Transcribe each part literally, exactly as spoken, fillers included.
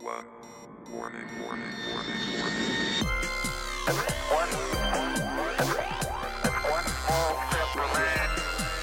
alert. Warning, warning, warning, warning. One, one small step for man.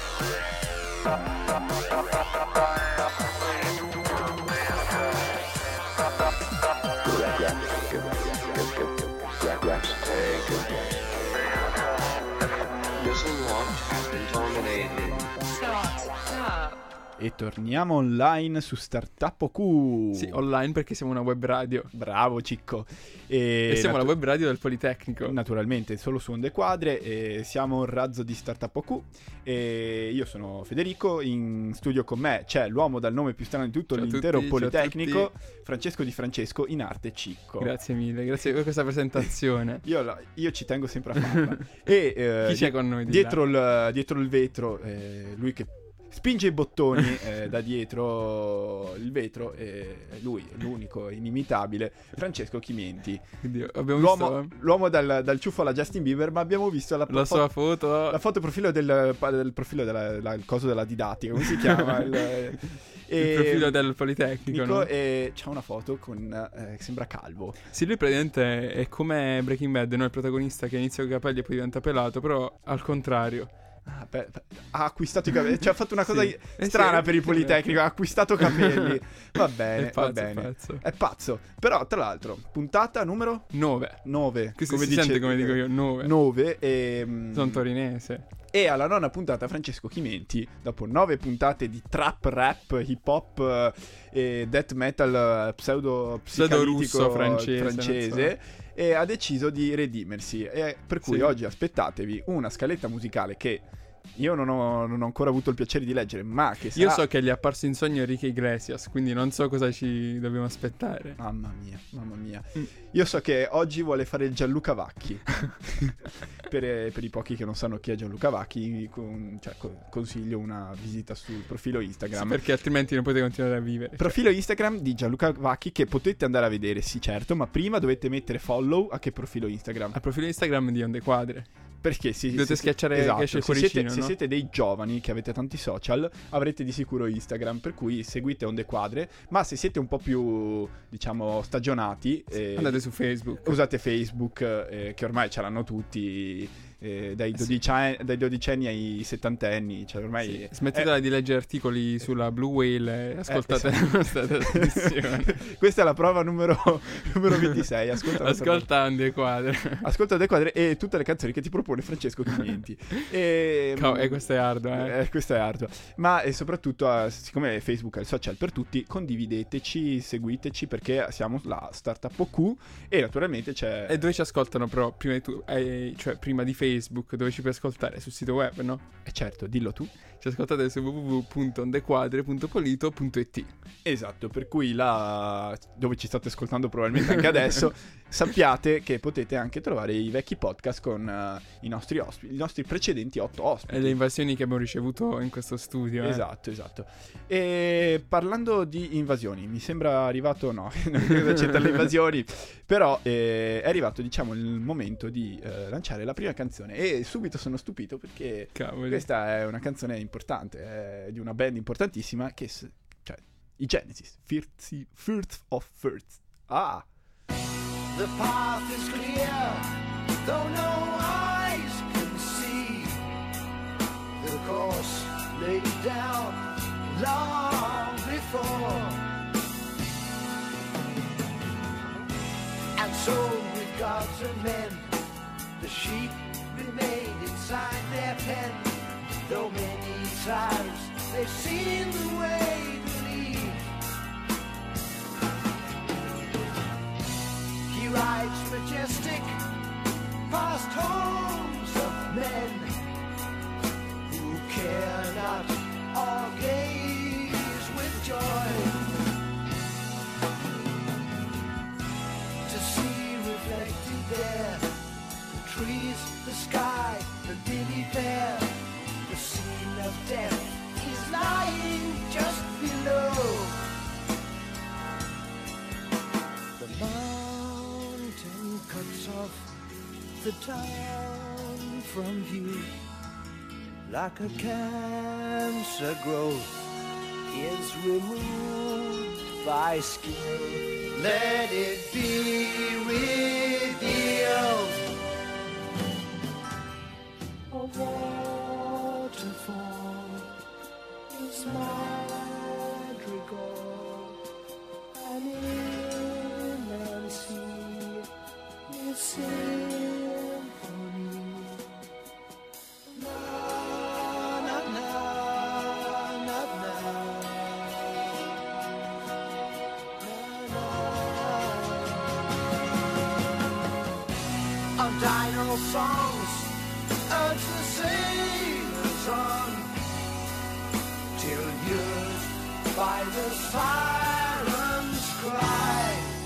Missile launch has been terminated. Stop. Stop. E torniamo online su Startup O Q. Sì, online perché siamo una web radio. Bravo Cicco. E, E siamo natu- la web radio del Politecnico. Naturalmente solo su Onde Quadre. E siamo un razzo di Startup O Q. E io sono Federico. In studio con me c'è l'uomo dal nome più strano di tutto Ciao a l'intero tutti, ciao a Politecnico, Francesco Di Francesco, in arte Cicco. Grazie mille, grazie per questa presentazione. Io, la- io ci tengo sempre a farla. E eh, Chi c'è di- con noi di dietro il, dietro il vetro, eh, lui che spinge i bottoni eh, da dietro il vetro, e lui è l'unico inimitabile, Francesco Chimienti. Quindi abbiamo L'uomo, visto l'uomo dal, dal ciuffo alla Justin Bieber, ma abbiamo visto la, la fo- sua foto. la foto profilo del, del profilo della la- il coso della didattica, come si chiama? il, Il profilo del Politecnico, Nico, no? e c'ha una foto con eh, che sembra calvo. Sì, lui praticamente è come Breaking Bad, no? Il protagonista che inizia con i capelli e poi diventa pelato, però al contrario. Ah, beh, ha acquistato i capelli, cioè ha fatto una cosa Sì. Eh strana sì. per il Politecnico, ha acquistato capelli. Va bene, È pazzo, va è bene. pazzo. È pazzo. Però tra l'altro, puntata numero nove. nove, Questo si sente come dico io, nove. nove e mm, Sono torinese. e alla nona puntata Francesco Chimenti, dopo nove puntate di trap rap, hip hop eh, e death metal eh, pseudo Pseudo-russo psicanalitico francese, francese, non e ha deciso di redimersi, e per cui Sì. oggi aspettatevi una scaletta musicale che io non ho, non ho ancora avuto il piacere di leggere, ma che sarà... Io so che gli è apparso in sogno Enrique Iglesias, quindi non so cosa ci dobbiamo aspettare. Mamma mia, mamma mia. Mm. Io so che oggi vuole fare il Gianluca Vacchi. per, per i pochi che non sanno chi è Gianluca Vacchi, con- cioè, con- consiglio una visita sul profilo Sì, Instagram. perché altrimenti non potete continuare a vivere. Profilo Instagram di Gianluca Vacchi che potete andare a vedere, sì certo, ma prima dovete mettere follow a che profilo Instagram. Al profilo Instagram di Onde Quadre. Perché si, Dovete se- schiacciare esatto, che esce il se siete, cuoricino, se no? siete dei giovani che avete tanti social, avrete di sicuro Instagram, per cui seguite Onde Quadre, ma se siete un po' più, diciamo, stagionati, eh, Andate su Facebook. usate Facebook, eh, che ormai ce l'hanno tutti, eh, dai, Eh sì. dodici, dai dodicenni ai settantenni, cioè ormai... Sì, Smettetela di leggere articoli sulla Blue Whale e ascoltate esatto. la nostra trasmissione. Questa è la prova numero, numero ventisei, ascolta, la nostra- Ascolta Onde Quadre. ascolta Onde Quadre e tutte le canzoni che ti propone Francesco Chimienti. e, Cavolo, e questo è arduo, eh. Eh, questo è arduo. Ma e soprattutto, eh, siccome Facebook è il social per tutti, condivideteci, seguiteci, perché siamo la Startup O Q e naturalmente c'è... E dove ci ascoltano però prima di tu, eh, cioè prima di Facebook, dove ci puoi ascoltare? Sul sito web, no? Eh, certo, dillo tu. Ci ascoltate su w w w punto ondequadre punto polito punto i t. Esatto, per cui là dove ci state ascoltando probabilmente anche adesso, sappiate che potete anche trovare i vecchi podcast con eh, i nostri ospiti, i nostri precedenti otto ospiti. E le invasioni che abbiamo ricevuto in questo studio. eh. Esatto, esatto. E parlando di invasioni, mi sembra arrivato, no, non credo c'entra le invasioni, però eh, è arrivato, diciamo, il momento di eh, lanciare la prima canzone e subito sono stupito perché Cavoli. questa è una canzone importante, è di una band importantissima che, s- cioè, i Genesis, First, First of First. Ah! The path is clear, though no eyes can see. The course laid down long before. And so with gods and men, the sheep remained inside their pen. Though many times they've seen the way to lead. He rides majestic past homes of men who care not or gaze with joy to see reflected there the trees, the sky, the lily fair. The scene of death is lying just below. The mountain cuts off the town from view, like a cancer growth is removed by skill. Let it be revealed. A waterfall is madrigal, an inland sea is symphony. Na na na na na. Of dino songs urge the sailors on, till used by the sirens' cry.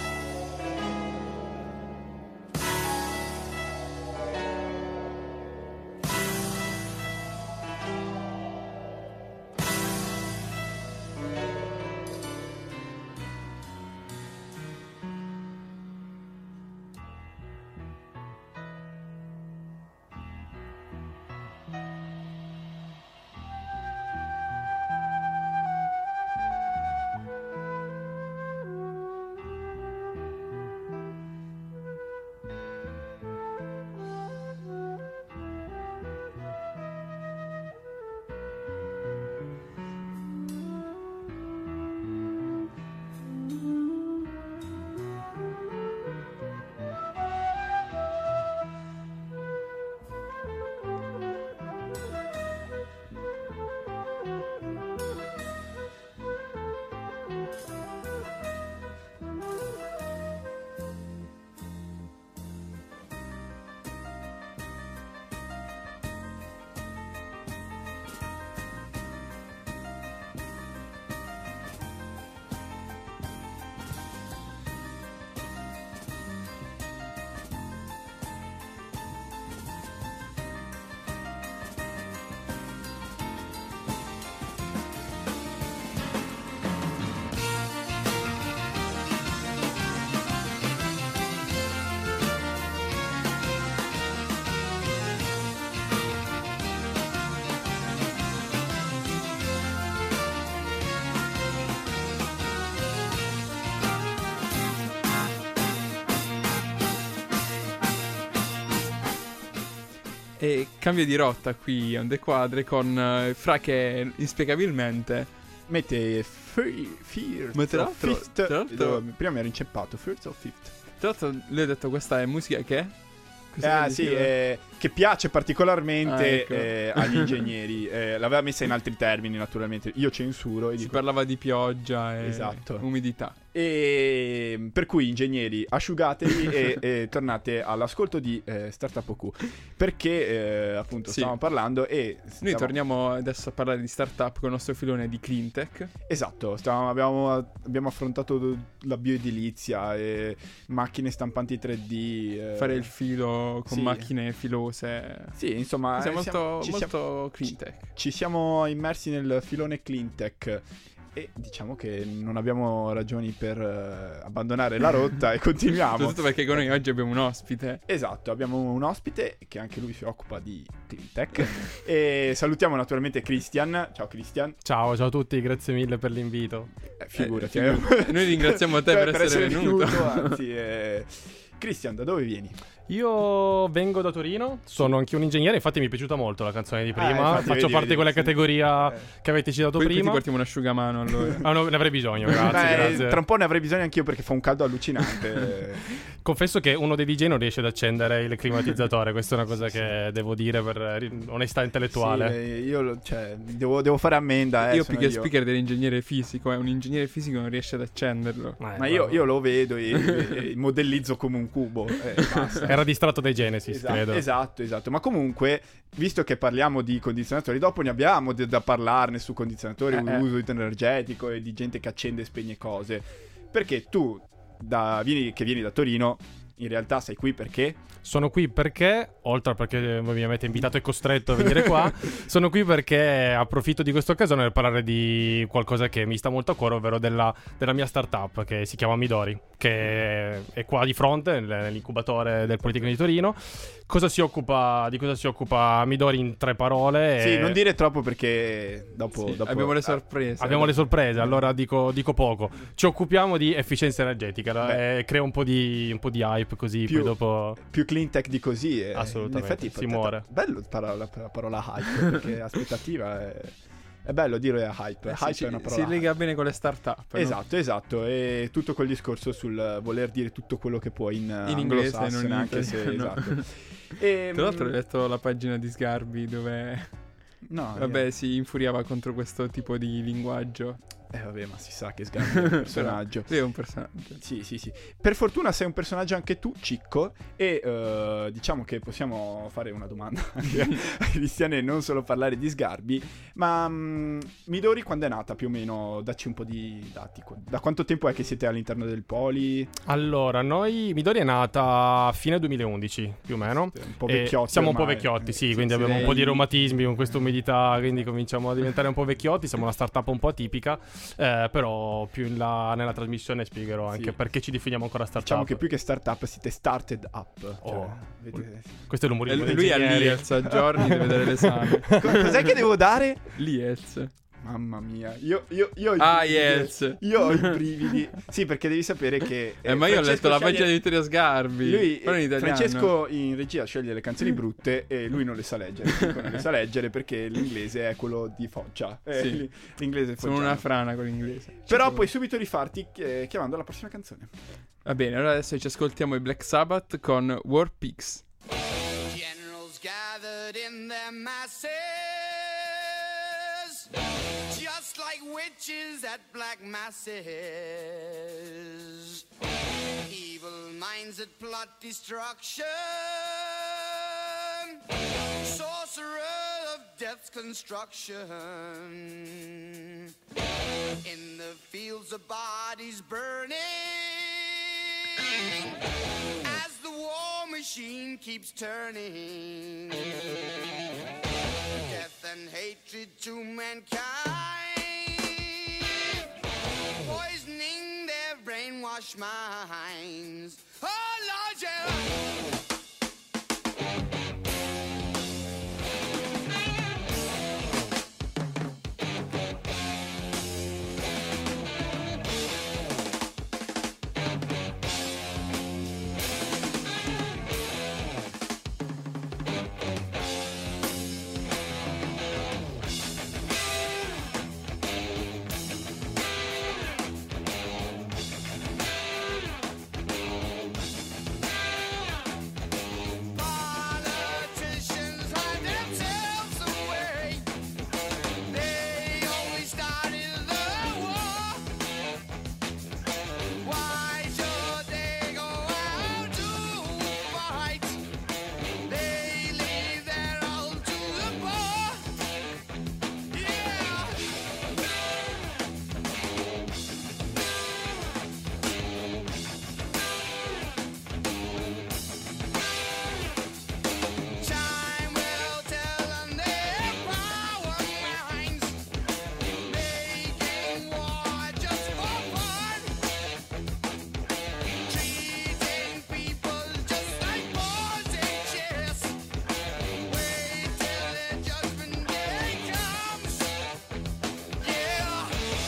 E cambio di rotta qui on the quadre con uh, Fra che inspiegabilmente mette Fe- Fears Ma tra of l'altro- Fifth. tra l'altro- Dove- prima mi ero inceppato Fears of Fifth. tra l'altro lui ha detto questa è musica che? Cosa Ah che sì, diceva? eh, che piace particolarmente Ah, ecco. eh, agli ingegneri. Eh, l'aveva messa in altri termini, naturalmente. Io censuro e Si dico. parlava di pioggia e Esatto. umidità. E per cui ingegneri, asciugatevi e, e tornate all'ascolto di eh, Startup O Q, perché eh, appunto Sì. stavamo parlando e Noi stavamo- torniamo adesso a parlare di startup con il nostro filone di cleantech. Esatto, stavamo- abbiamo, abbiamo affrontato la bioedilizia e macchine stampanti tre D, eh, Fare il filo con sì. macchine filose. Sì, insomma, Siamo eh, siamo- molto, ci siamo- molto cleantech. ci siamo immersi nel filone cleantech e diciamo che non abbiamo ragioni per eh, abbandonare la rotta e continuiamo. Soprattutto perché con noi oggi abbiamo un ospite. Esatto, abbiamo un ospite che anche lui si occupa di cleantech e salutiamo naturalmente Christian. Ciao Christian. Ciao, ciao a tutti, grazie mille per l'invito. Eh, figurati. Eh, figu- Noi ringraziamo te Cioè, per essere venuto. anzi, eh. Christian, da dove vieni? Io vengo da Torino, sono anche un ingegnere, infatti mi è piaciuta molto la canzone di Ah, prima, infatti, faccio vedi, parte di vedi, quella sì. categoria Eh. che avete citato Poi, poi ti prima. portiamo un asciugamano allora. Ah, no, ne avrei bisogno, grazie, Beh, grazie. tra un po' ne avrei bisogno anch'io perché fa un caldo allucinante. Confesso che uno dei D J non riesce ad accendere il climatizzatore, questa è una cosa che devo dire per ri- onestà intellettuale. Sì, eh, io lo- cioè, devo, devo fare ammenda. Eh, io sono più che speaker dell'ingegnere fisico, è un ingegnere fisico non riesce ad accenderlo. Eh, Ma bravo. io, io lo vedo e, e modellizzo come un cubo. E basta. Era distratto dai Genesis, Esatto, credo. esatto, esatto. Ma comunque, visto che parliamo di condizionatori, dopo ne abbiamo de- da parlarne su condizionatori, Eh, eh. uso energetico e di gente che accende e spegne cose. Perché tu, da, vieni, che vieni da Torino, in realtà sei qui perché? Sono qui perché, oltre a perché voi mi avete invitato e costretto a venire qua, sono qui perché approfitto di questa occasione per parlare di qualcosa che mi sta molto a cuore, ovvero della, della mia startup che si chiama Midori, che è qua di fronte, nell'incubatore del Politecnico di Torino. Cosa si occupa, di cosa si occupa Midori in tre parole? Sì, e... non dire troppo perché dopo... Sì, dopo... abbiamo le sorprese. Abbiamo le sorprese, allora dico, dico poco. Ci occupiamo di efficienza energetica, eh, crea un po' di, un po' di hype così, Più- poi dopo... Più clean tech di così. E Assolutamente, in effetti, si pot- muore. Bello la parola, la parola hype, perché aspettativa è... È bello dire hype. Eh, sì, Hype sì, è una parola. si lega bene con le start-up, no? Esatto, esatto. E tutto quel discorso sul voler dire tutto quello che puoi in, In inglese, anglosassone, non in anche se italiano. esatto. E, Tra l'altro ho letto la pagina di Sgarbi dove no, vabbè si infuriava contro questo tipo di linguaggio. Eh vabbè, ma si sa che Sgarbi è un personaggio. Lui è un personaggio. Sì, sì, sì. Per fortuna sei un personaggio anche tu, Cicco, e eh, diciamo che possiamo fare una domanda anche ai cristiani e non solo parlare di Sgarbi, ma mh, Midori quando è nata più o meno? Dacci un po' di dati. Da quanto tempo è che siete all'interno del Poli? Allora, noi Midori è nata a fine duemilaundici, più o meno. Un po' E vecchiotti siamo un po' ormai. vecchiotti, sì, Sì, quindi sì, abbiamo un po' di lei- reumatismi con questa umidità, quindi cominciamo a diventare un po' vecchiotti. Siamo una startup un po' atipica, eh, però più in là nella trasmissione spiegherò anche Sì. perché ci definiamo ancora startup. Diciamo che più che startup siete started up. Cioè, Oh. vedete- Questo è E l'umorismo dei lui ha ingegneri. l'I E L T S a giorni, deve dare l'esame. Co- Cos'è che devo dare? L'I E L T S. Mamma mia, io, io, io ho i Ah, brividi. I E L T S. Io ho i brividi. Sì, perché devi sapere che Eh, ma io ho Francesco letto la sceglie- pagina di Vittorio Sgarbi. Lui, però in italiano. Francesco in regia sceglie le canzoni brutte e lui non le sa leggere. Dico, non le sa leggere perché l'inglese è quello di Foggia. Eh, Sì. l- L'inglese è Sono foggiano. una frana con l'inglese. Però puoi subito rifarti eh, chiamando la prossima canzone. Va bene, allora adesso ci ascoltiamo i Black Sabbath con War Pigs. Generals gathered in their masses, just like witches at black masses. Evil minds that plot destruction, sorcerer of death's construction. In the fields of bodies burning, as the war machine keeps turning, death and hatred to mankind, poisoning their brainwashed minds. Oh Lord, yeah. Politicians hide themselves away. They only started the war. Why should they go out to fight? They leave their all to the poor. Yeah. Time will tell on their power minds, making war just for fun, treating people just like pawns and chess. Wait till the judgment day comes. Yeah.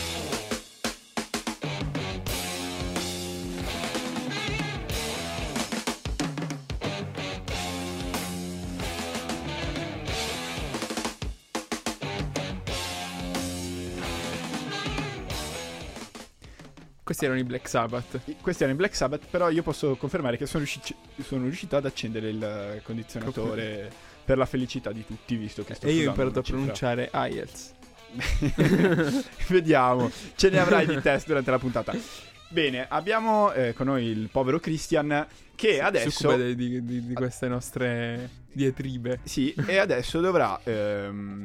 Questi erano i Black Sabbath. I- Questi erano i Black Sabbath, però io posso confermare che sono, riusci- sono riuscito ad accendere il condizionatore per la felicità di tutti, visto che sto E io ho sudando imparato a una cifra. pronunciare I E L T S. Vediamo, ce ne avrai di test durante la puntata. Bene, abbiamo eh, con noi il povero Christian che Si adesso... occupa di, di- di- di queste nostre diatribe. Sì, e adesso dovrà ehm,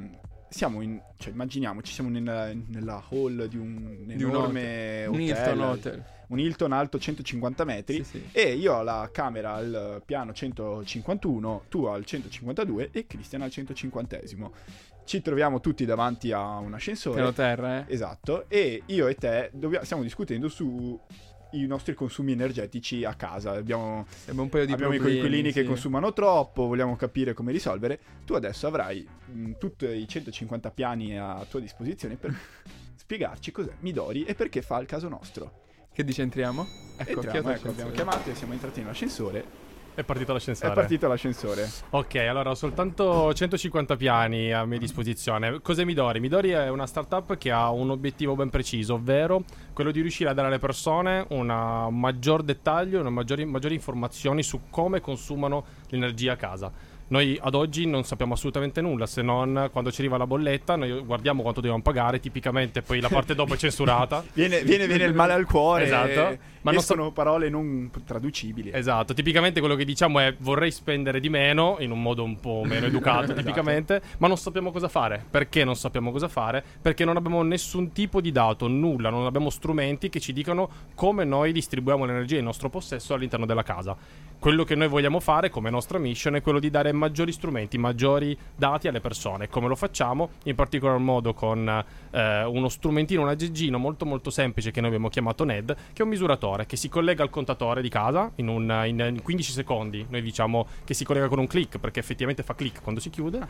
siamo in, cioè immaginiamoci, siamo nella, nella hall di un Di un enorme hotel. Un hotel, Hilton Hotel. un Hilton alto centocinquanta metri, Sì, sì. e io ho la camera al piano centocinquantuno, tu al centocinquantadue e Cristian al centocinquantesimo. Ci troviamo tutti davanti a un ascensore. Piano terra, eh. Esatto, e io e te dobbiamo, stiamo discutendo su i nostri consumi energetici a casa. Abbiamo, Abbiamo un paio di abbiamo i problemi, coinquilini che sì. consumano troppo, vogliamo capire come risolvere. Tu adesso avrai mh, tutti i centocinquanta piani a tua disposizione per spiegarci cos'è Midori e perché fa il caso nostro. Che dici, entriamo? Ecco, Entriamo, chi ha ecco, l'ascensore? abbiamo chiamato e siamo entrati nell'ascensore. È partito l'ascensore. È partito l'ascensore. Ok, allora ho soltanto centocinquanta piani a mia disposizione. Cos'è Midori? Midori è una startup che ha un obiettivo ben preciso, ovvero quello di riuscire a dare alle persone un maggior dettaglio, una maggiori, maggiori informazioni su come consumano l'energia a casa. Noi ad oggi non sappiamo assolutamente nulla, se non quando ci arriva la bolletta, noi guardiamo quanto dobbiamo pagare, tipicamente poi la parte dopo è censurata. Viene, viene, viene il male al cuore. Esatto. e Ma non escono parole non traducibili. Esatto, tipicamente quello che diciamo è vorrei spendere di meno, in un modo un po' meno educato tipicamente, ma non sappiamo cosa fare. Perché non sappiamo cosa fare? Perché non abbiamo nessun tipo di dato, nulla, non abbiamo strumenti che ci dicano come noi distribuiamo l'energia in nostro possesso all'interno della casa. Quello che noi vogliamo fare come nostra mission è quello di dare maggiori strumenti, maggiori dati alle persone. Come lo facciamo? In particolar modo con eh, uno strumentino, un aggeggino molto molto semplice che noi abbiamo chiamato N E D, che è un misuratore che si collega al contatore di casa in, un, in, in quindici secondi. Noi diciamo che si collega con un click, perché effettivamente fa click quando si chiude,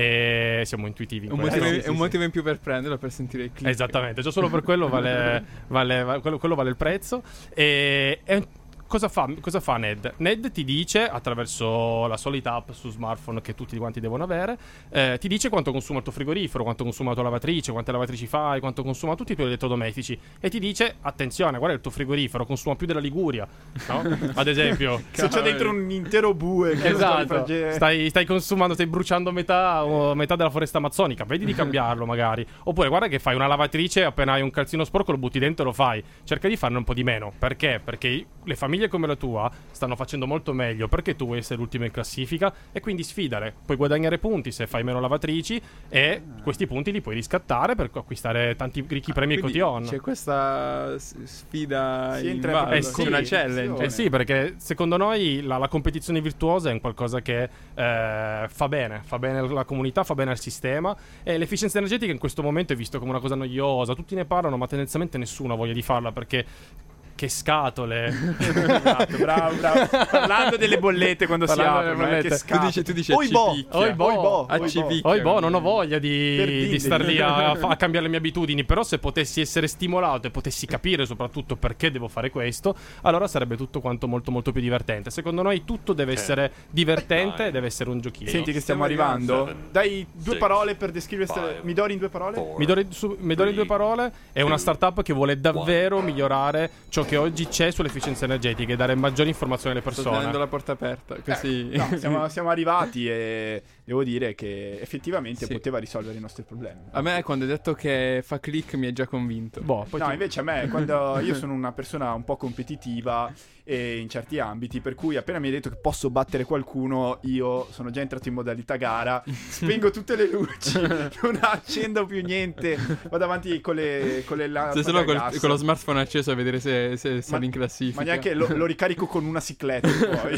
e siamo intuitivi in Un questo. motivo, sì, è un sì, motivo in più per prenderlo, per sentire il click. Esattamente, già solo per quello vale, vale, vale- quello, quello vale il prezzo. E, e cosa fa, cosa fa N E D? N E D ti dice, attraverso la solita app su smartphone che tutti quanti devono avere, eh, ti dice quanto consuma il tuo frigorifero, quanto consuma la tua lavatrice, quante lavatrici fai, quanto consuma tutti i tuoi elettrodomestici, e ti dice, attenzione, guarda il tuo frigorifero consuma più della Liguria, no? Ad esempio. Se c'è dentro un intero bue che Esatto, fragge- stai, stai consumando, stai bruciando metà, o metà della foresta amazzonica, vedi di cambiarlo magari. Oppure guarda che fai una lavatrice, appena hai un calzino sporco lo butti dentro e lo fai. Cerca di farne un po' di meno. Perché? Perché le famiglie come la tua stanno facendo molto meglio, perché tu vuoi essere l'ultima in classifica e quindi sfidare. Puoi guadagnare punti se fai meno lavatrici e questi punti li puoi riscattare per acquistare tanti ricchi premi e Quindi cotillon. c'è questa s- sfida Si in entra in ballo, Eh c'è sì, una sì, challenge. Eh sì, perché secondo noi la, la competizione virtuosa è un qualcosa che eh, fa bene, fa bene alla comunità, fa bene al sistema, e l'efficienza energetica in questo momento è visto come una cosa noiosa, tutti ne parlano ma tendenzialmente nessuno ha voglia di farla, perché che scatole. Esatto, bravo, bravo. Parlando delle bollette quando Parlando si delle aprono, eh, bollette. che Tu scatole. dici, tu dici Oibò, accipicchia. Oibò, oibò, accipicchia. Poi boh, non ho voglia Per di, dindini. di star lì a, a cambiare le mie abitudini. Però se potessi essere stimolato e potessi capire soprattutto perché devo fare questo, allora sarebbe tutto quanto molto molto più divertente. Secondo noi tutto deve essere divertente e deve essere un giochino. Senti che stiamo Stiamo arrivando. arrivando. Dai due Six, parole per descrivere queste- five, Midori in due parole? four, Midori, su, Midori in due parole è una startup che vuole davvero migliorare ciò che oggi c'è sull'efficienza energetica e dare maggiori informazioni alle Sto tenendo persone. la porta aperta, così. No, siamo, siamo arrivati e devo dire che effettivamente Sì. poteva risolvere i nostri problemi. A me quando hai detto che fa click mi hai già convinto. Boh, poi No, tu- invece a me, quando io sono una persona un po' competitiva e in certi ambiti, per cui appena mi hai detto che posso battere qualcuno, io sono già entrato in modalità gara, spengo tutte le luci, non accendo più niente, vado avanti con le, con le lampade Sei solo a col- gas. con lo smartphone acceso a vedere se, se sali in classifica. Ma neanche lo, lo ricarico con una cicletta poi.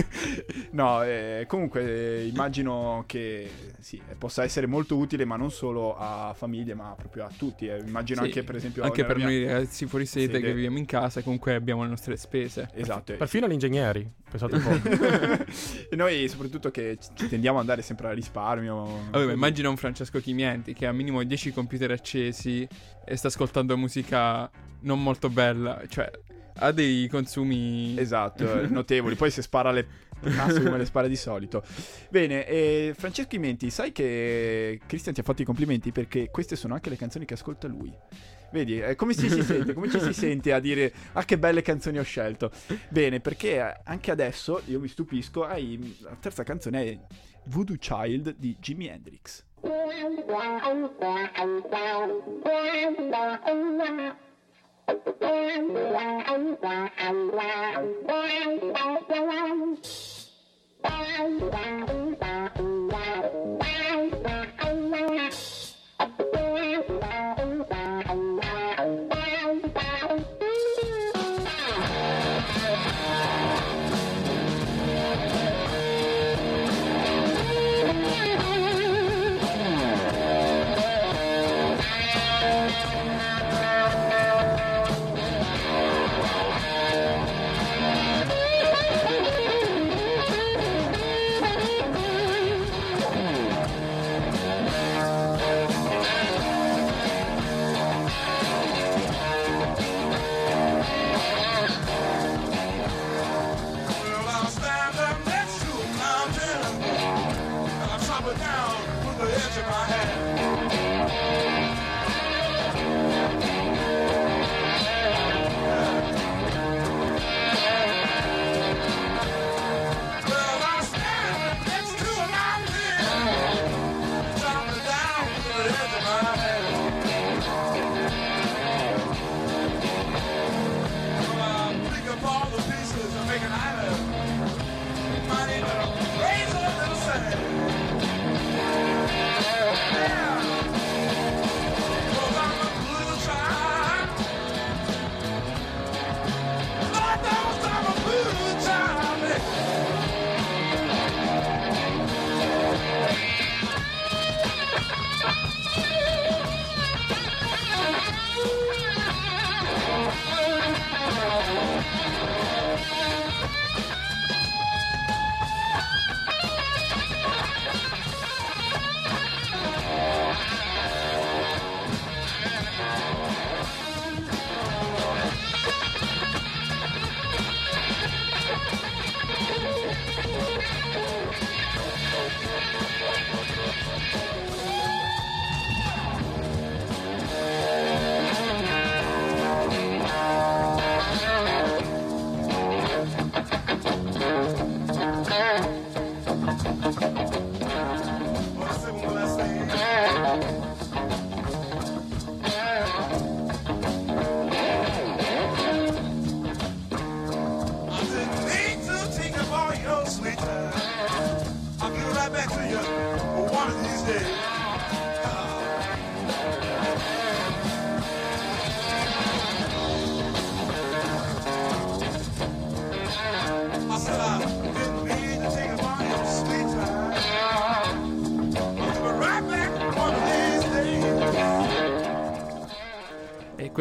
No, eh, comunque eh, immagino che sì, possa essere molto utile, ma non solo a famiglie, ma proprio a tutti. eh. Immagino Sì, anche per esempio anche nella per mia- noi ragazzi fuori sede sede. che viviamo in casa, comunque abbiamo le nostre spese. Esatto. perfino gli ingegneri, pensate un po'. E noi soprattutto che ci tendiamo ad andare sempre al risparmio. Vabbè, ma immagina un Francesco Chimienti che ha minimo dieci computer accesi e sta ascoltando musica non molto bella, cioè ha dei consumi. Esatto, eh, notevoli. Poi se spara le casse come le spara di solito. Bene, e Francesco Chimenti, sai che Cristian ti ha fatto i complimenti perché queste sono anche le canzoni che ascolta lui. Vedi, eh, come ci si sente? Come ci si sente a dire ah che belle canzoni ho scelto? Bene, perché eh, anche adesso io mi stupisco, hai, la terza canzone è Voodoo Child di Jimi Hendrix.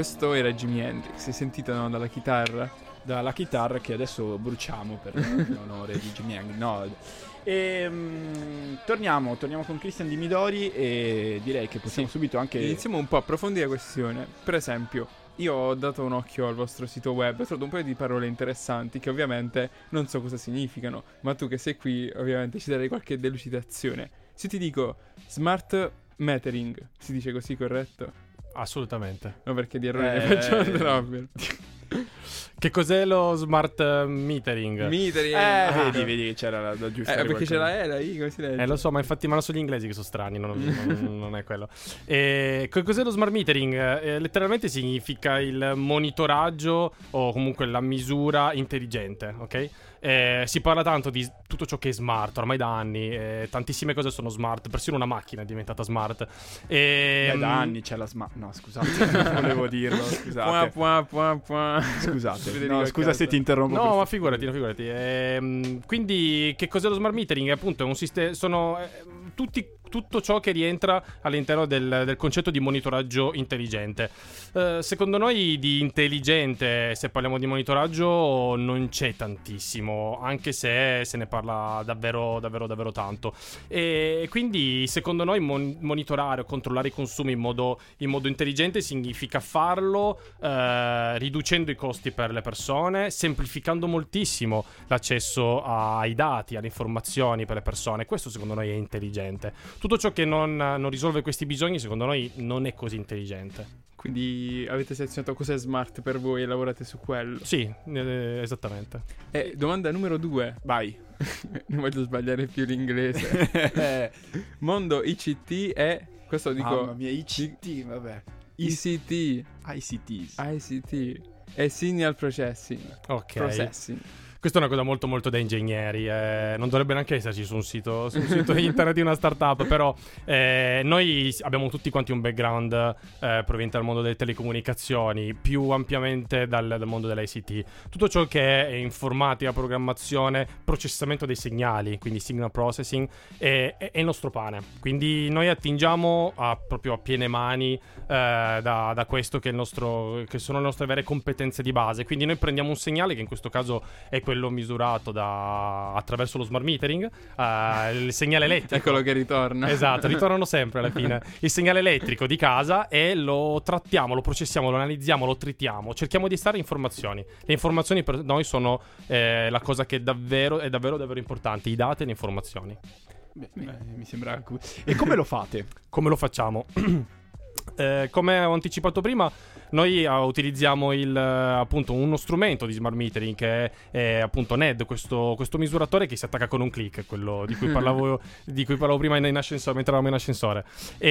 questo era Jimi Hendrix, si è sentito, no, dalla chitarra? Dalla chitarra che adesso bruciamo per l'onore di Jimi Hendrix. No. E, mm, torniamo, torniamo con Christian di Midori e direi che possiamo Sì. subito anche... Iniziamo un po' a approfondire la questione. Per esempio, io ho dato un occhio al vostro sito web, ho trovato un paio di parole interessanti che ovviamente non so cosa significano, ma tu che sei qui ovviamente ci darei qualche delucidazione. Se ti dico smart metering, si dice così, corretto? Assolutamente. No, perché di errori ne Eh, facciamo troppi. Che cos'è lo smart eh, metering? Metering. Eh, ah. vedi, vedi che c'era la, la giusta Eh, perché c'è qualcosa. la E, la I, come si legge? Eh, lo so, ma infatti, ma non sono gli inglesi che sono strani, non, non- non è quello. E che cos'è lo smart metering? Eh, letteralmente significa il monitoraggio o comunque la misura intelligente, ok? Eh, si parla tanto di tutto ciò che è smart ormai da anni, eh, tantissime cose sono smart, persino una macchina è diventata smart. E, Eh, da anni c'è la smart... No, scusate, non volevo dirlo, Pua, scusate. pua, pua, pua. Scusate, Federico no, a scusa casa. se ti interrompo. No, per ma favore. figurati, no, figurati. Ehm, quindi, che cos'è lo smart metering? Appunto, è un sistema. Sono eh, tutti. Tutto ciò che rientra all'interno del, del concetto di monitoraggio intelligente. Eh, secondo noi di intelligente, se parliamo di monitoraggio, non c'è tantissimo, anche se se ne parla davvero, davvero, davvero tanto. E quindi, secondo noi, mon- monitorare o controllare i consumi in modo, in modo intelligente significa farlo eh, riducendo i costi per le persone, semplificando moltissimo l'accesso ai dati, alle informazioni per le persone. Questo, secondo noi, è intelligente. Tutto ciò che non, non risolve questi bisogni, secondo noi, non è così intelligente. Quindi avete selezionato cos'è smart per voi e lavorate su quello. Sì, eh, esattamente. E domanda numero due. Vai. Non voglio sbagliare più l'inglese. Eh, Mondo I C T è... Questo lo dico... Mamma mia, I C T, vabbè. I C T. I C Ts. I C T. È Signal Processing. Ok. Processing. Questa è una cosa molto molto da ingegneri, eh, non dovrebbe neanche esserci su un sito, su un sito internet di una startup, però eh, noi abbiamo tutti quanti un background eh, proveniente dal mondo delle telecomunicazioni, più ampiamente dal, dal mondo dell'I C T. Tutto ciò che è informatica, programmazione, processamento dei segnali, quindi signal processing, è, è, è il nostro pane. Quindi noi attingiamo a, proprio a piene mani eh, da, da questo che, è il nostro, che sono le nostre vere competenze di base. Quindi noi prendiamo un segnale che in questo caso è quello misurato da, attraverso lo smart metering, uh, il segnale elettrico. Eccolo che ritorna. Esatto, ritornano sempre alla fine. Il segnale elettrico di casa e lo trattiamo, lo processiamo, lo analizziamo, lo tritiamo, cerchiamo di estrarre informazioni. Le informazioni per noi sono eh, la cosa che davvero è davvero davvero importante, i dati e le informazioni. Beh, beh, mi sembra... cu- E come lo fate? Come lo facciamo? Eh, come ho anticipato prima, noi uh, utilizziamo il, uh, appunto uno strumento di smart metering che è, è appunto N E D, questo, questo misuratore che si attacca con un click, quello di cui parlavo, di cui parlavo prima in, in ascensore, mentre eravamo in ascensore.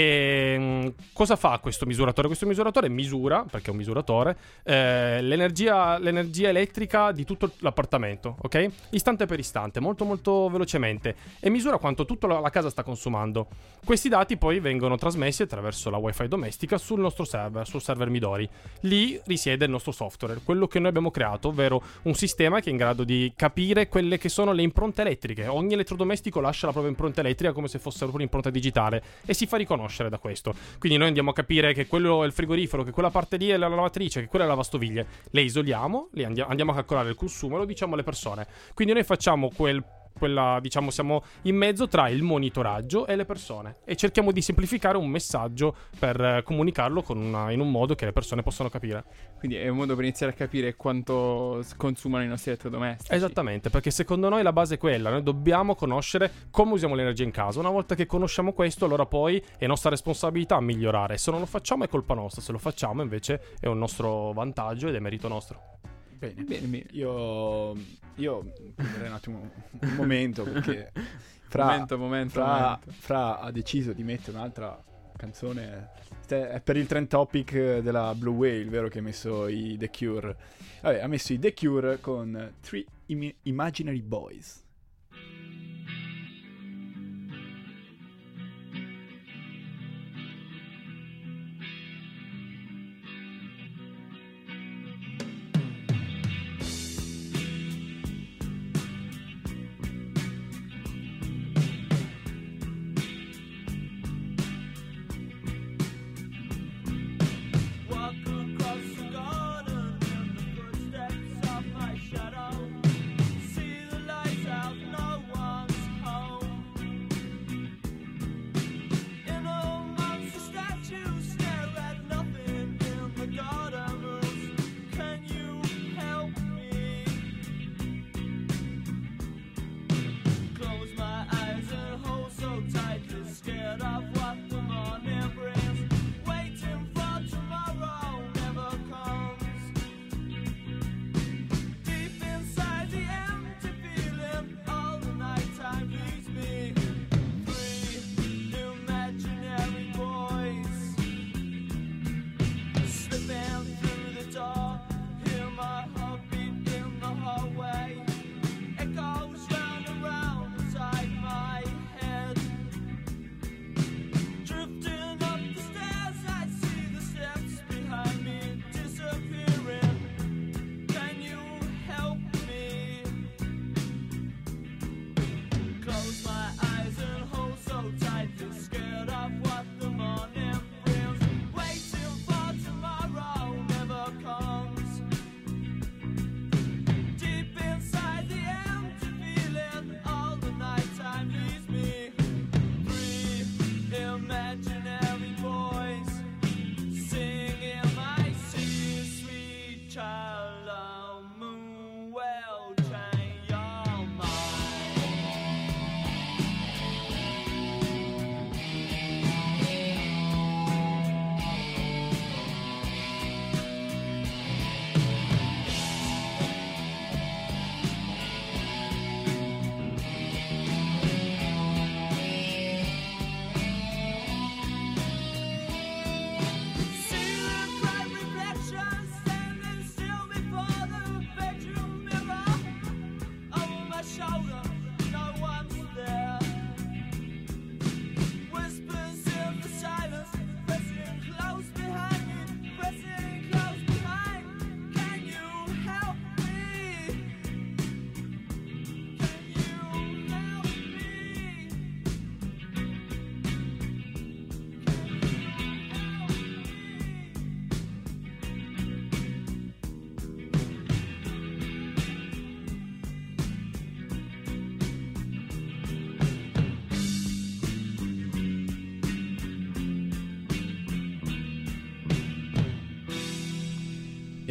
E mh, cosa fa questo misuratore? Questo misuratore misura, perché è un misuratore, eh, l'energia, l'energia elettrica di tutto l'appartamento, ok? Istante per istante, molto molto velocemente, e misura quanto tutta la, la casa sta consumando. Questi dati poi vengono trasmessi attraverso la wifi domestica sul nostro server, sul server Midori. Lì risiede il nostro software, quello che noi abbiamo creato, ovvero un sistema che è in grado di capire quelle che sono le impronte elettriche. Ogni elettrodomestico lascia la propria impronta elettrica come se fosse un'impronta digitale e si fa riconoscere da questo. Quindi noi andiamo a capire che quello è il frigorifero, che quella parte lì è la lavatrice, che quella è la lavastoviglie. Le isoliamo, le andiamo, andiamo a calcolare il consumo e lo diciamo alle persone. Quindi noi facciamo quel quella, diciamo, siamo in mezzo tra il monitoraggio e le persone e cerchiamo di semplificare un messaggio per eh, comunicarlo con una, in un modo che le persone possano capire. Quindi è un modo per iniziare a capire quanto s- consumano i nostri elettrodomestici. Esattamente, perché secondo noi la base è quella. Noi dobbiamo conoscere come usiamo l'energia in casa. Una volta che conosciamo questo, allora poi è nostra responsabilità migliorare. Se non lo facciamo è colpa nostra, se lo facciamo invece è un nostro vantaggio ed è merito nostro. Bene, Bene, bene. Io, io prenderei un attimo un momento perché Fra, Momento, momento, Fra, momento. Fra ha deciso di mettere un'altra canzone. Ste- È per il trend topic della Blue Whale, vero, che ha messo i The Cure. Vabbè, ha messo i The Cure con Three Im- Imaginary Boys. Walk across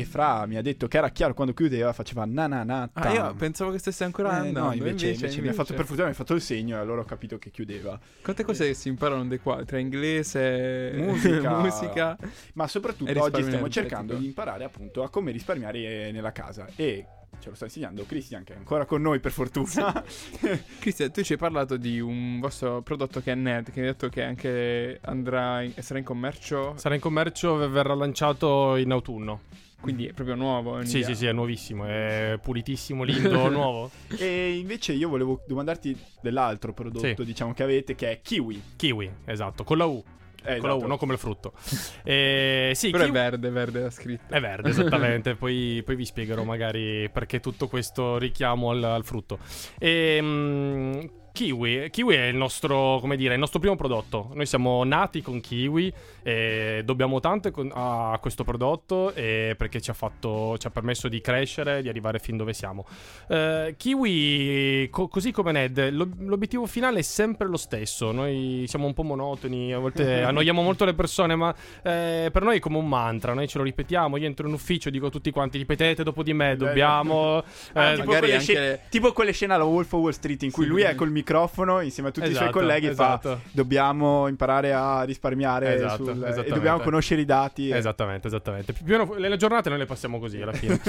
Fra mi ha detto che era chiaro quando chiudeva, faceva na na na Ah, tam. io pensavo che stesse ancora Eh, andando. no, invece, invece, invece, mi ha fatto per fortuna mi ha fatto il segno e allora ho capito che chiudeva. Quante cose si imparano dei qua? Tra inglese, Musica. musica. Ma soprattutto E oggi risparmio stiamo energetico. cercando di imparare appunto a come risparmiare nella casa e ce lo sta insegnando Christian, che è ancora con noi per fortuna. Cristian, tu ci hai parlato di un vostro prodotto che è Ned, che hai detto che anche andrà in, sarà in commercio, Sarà in commercio, v- verrà lanciato in autunno. quindi è proprio nuovo. è Sì, un'idea. sì, sì, è nuovissimo, è pulitissimo, lindo, nuovo. E invece io volevo domandarti dell'altro prodotto, Sì. diciamo, che avete, che è Kiwi. Kiwi, esatto, con la U. Eh, Con la U, esatto. non come il frutto. Eh, sì, Però Kiwi- è verde, verde la scritta. È verde, esattamente. poi, poi vi spiegherò magari perché tutto questo richiamo al, al frutto. E, Kiwi, Kiwi è il nostro, come dire, il nostro primo prodotto. Noi siamo nati con Kiwi e dobbiamo tanto con- a questo prodotto e perché ci ha fatto, ci ha permesso di crescere, di arrivare fin dove siamo. Eh, Kiwi, co- così come Ned, lo- l'obiettivo finale è sempre lo stesso. Noi siamo un po' monotoni, a volte annoiamo molto le persone, ma eh, per noi è come un mantra. Noi ce lo ripetiamo. Io entro in ufficio, dico a tutti quanti: ripetete dopo di me, dobbiamo. Ah, eh, tipo, magari quelle anche scene, le- tipo quelle scene alla Wolf of Wall Street in cui Sì. lui è col microfono insieme a tutti i Esatto, suoi colleghi e esatto. fa: dobbiamo imparare a risparmiare Esatto, sul- e esattamente. dobbiamo conoscere i dati. e- Esattamente, esattamente. Più o meno le le giornate noi le passiamo così alla fine.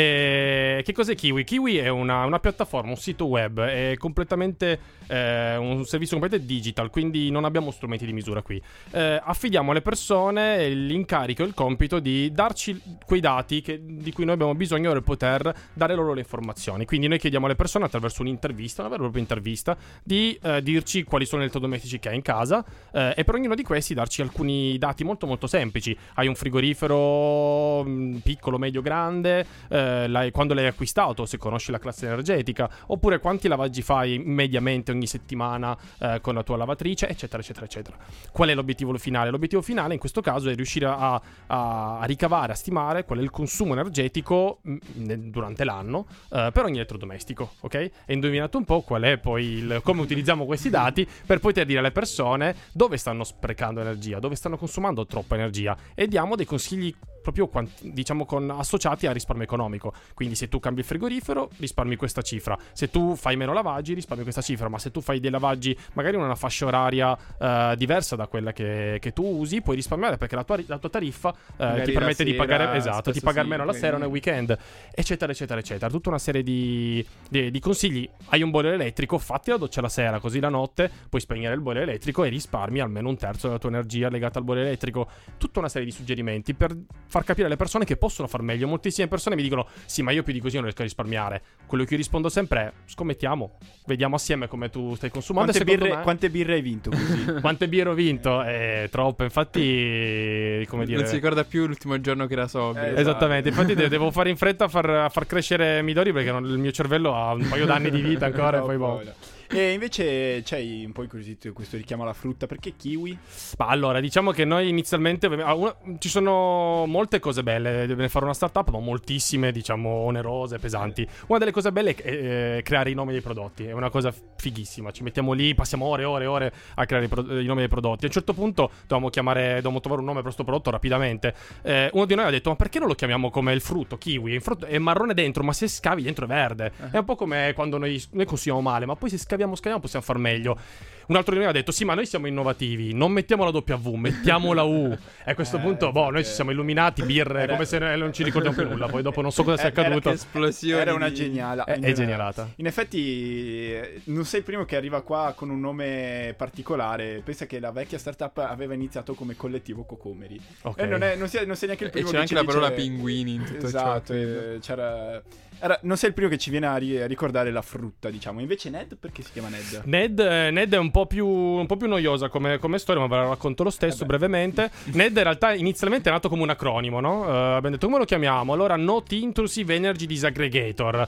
E che cos'è Kiwi? Kiwi è una, una piattaforma, un sito web, è completamente eh, un servizio completamente digital, quindi non abbiamo strumenti di misura qui. Eh, affidiamo alle persone l'incarico e il compito di darci quei dati che- di cui noi abbiamo bisogno per poter dare loro le informazioni. Quindi noi chiediamo alle persone attraverso un'intervista, una vera e propria intervista, di eh, dirci quali sono gli elettrodomestici che hai in casa eh, e per ognuno di questi darci alcuni dati molto molto semplici. Hai un frigorifero mh, piccolo, medio, grande, eh, l'hai- quando l'hai acquistato, se conosci la classe energetica, oppure quanti lavaggi fai mediamente ogni settimana eh, con la tua lavatrice, eccetera eccetera eccetera. Qual è l'obiettivo finale? L'obiettivo finale in questo caso è riuscire a, a- a ricavare, a stimare qual è il consumo energetico mh, nel- durante l'anno eh, per ogni elettrodomestico, ok? E indovinate un po' qual è poi il, come utilizziamo questi dati per poter dire alle persone dove stanno sprecando energia, dove stanno consumando troppa energia e diamo dei consigli proprio quant- diciamo con associati al risparmio economico. Quindi se tu cambi il frigorifero risparmi questa cifra, se tu fai meno lavaggi risparmi questa cifra, ma se tu fai dei lavaggi magari in una fascia oraria eh, diversa da quella che, che tu usi, puoi risparmiare perché la tua, ri- la tua tariffa eh, Magari ti la permette di sera, pagare esatto, di spesso pagare sì, meno la sera o nel quindi- weekend, eccetera eccetera eccetera. Tutta una serie di, di, di consigli. Hai un boiler elettrico, fatti la doccia la sera, così la notte puoi spegnere il boiler elettrico e risparmi almeno un terzo della tua energia legata al boiler elettrico. Tutta una serie di suggerimenti per far capire alle persone che possono far meglio. Moltissime persone mi dicono: sì, ma io più di così non riesco a risparmiare. Quello che io rispondo sempre è: scommettiamo, vediamo assieme come tu stai consumando. Quante e secondo birre, me- quante birre hai vinto così? quante birre ho vinto? Eh, troppe, infatti, come dire. Non si ricorda più l'ultimo giorno che era sobrio. Eh, Esattamente, infatti de- devo fare in fretta a far, a far crescere Midori perché non- il mio cervello ha un paio d'anni di vita ancora e poi boh. E invece c'hai un po' incuriosito questo richiamo alla frutta, perché kiwi? Ma allora, diciamo che noi inizialmente ah, una- ci sono molte cose belle nel fare una startup, ma moltissime, diciamo, onerose, pesanti. Una delle cose belle è eh, creare i nomi dei prodotti, è una cosa fighissima. Ci mettiamo lì, passiamo ore e ore e ore a creare i, pro- i nomi dei prodotti. A un certo punto dovevamo chiamare, dovevamo trovare un nome per questo prodotto rapidamente. Eh, uno di noi ha detto: ma perché non lo chiamiamo come il frutto, kiwi? Il frutto è marrone dentro, ma se scavi dentro è verde. È un po' come quando noi, noi consumiamo male, ma poi se scaviamo, scaviamo possiamo far meglio. Un altro di noi ha detto: sì, ma noi siamo innovativi, non mettiamo la W, mettiamo la U. E a questo Eh, punto, boh, noi perché- ci siamo illuminati, birre, Era- come se ne- non ci ricordiamo più nulla. Poi dopo non so cosa sia Eh, era accaduto. Che esplosione. Era una di- geniala. È, è genialata. In effetti, eh, non sei il primo che arriva qua con un nome particolare. Pensa che la vecchia startup aveva iniziato come collettivo Cocomeri. Ok. E non, è, non, sei, non sei neanche il E primo c'è che anche ci la dice- parola pinguini in tutto Esatto, ciò. credo. eh, c'era... Era, non sei il primo che ci viene a, ri- a ricordare la frutta, diciamo. Invece Ned, perché si chiama Ned? Ned, eh, Ned è un po' più, un po' più noiosa come, come storia, ma ve la racconto lo stesso Eh beh. brevemente. Ned in realtà inizialmente è nato come un acronimo, no? Eh, abbiamo detto: come lo chiamiamo? Allora, Not Intrusive Energy Disaggregator.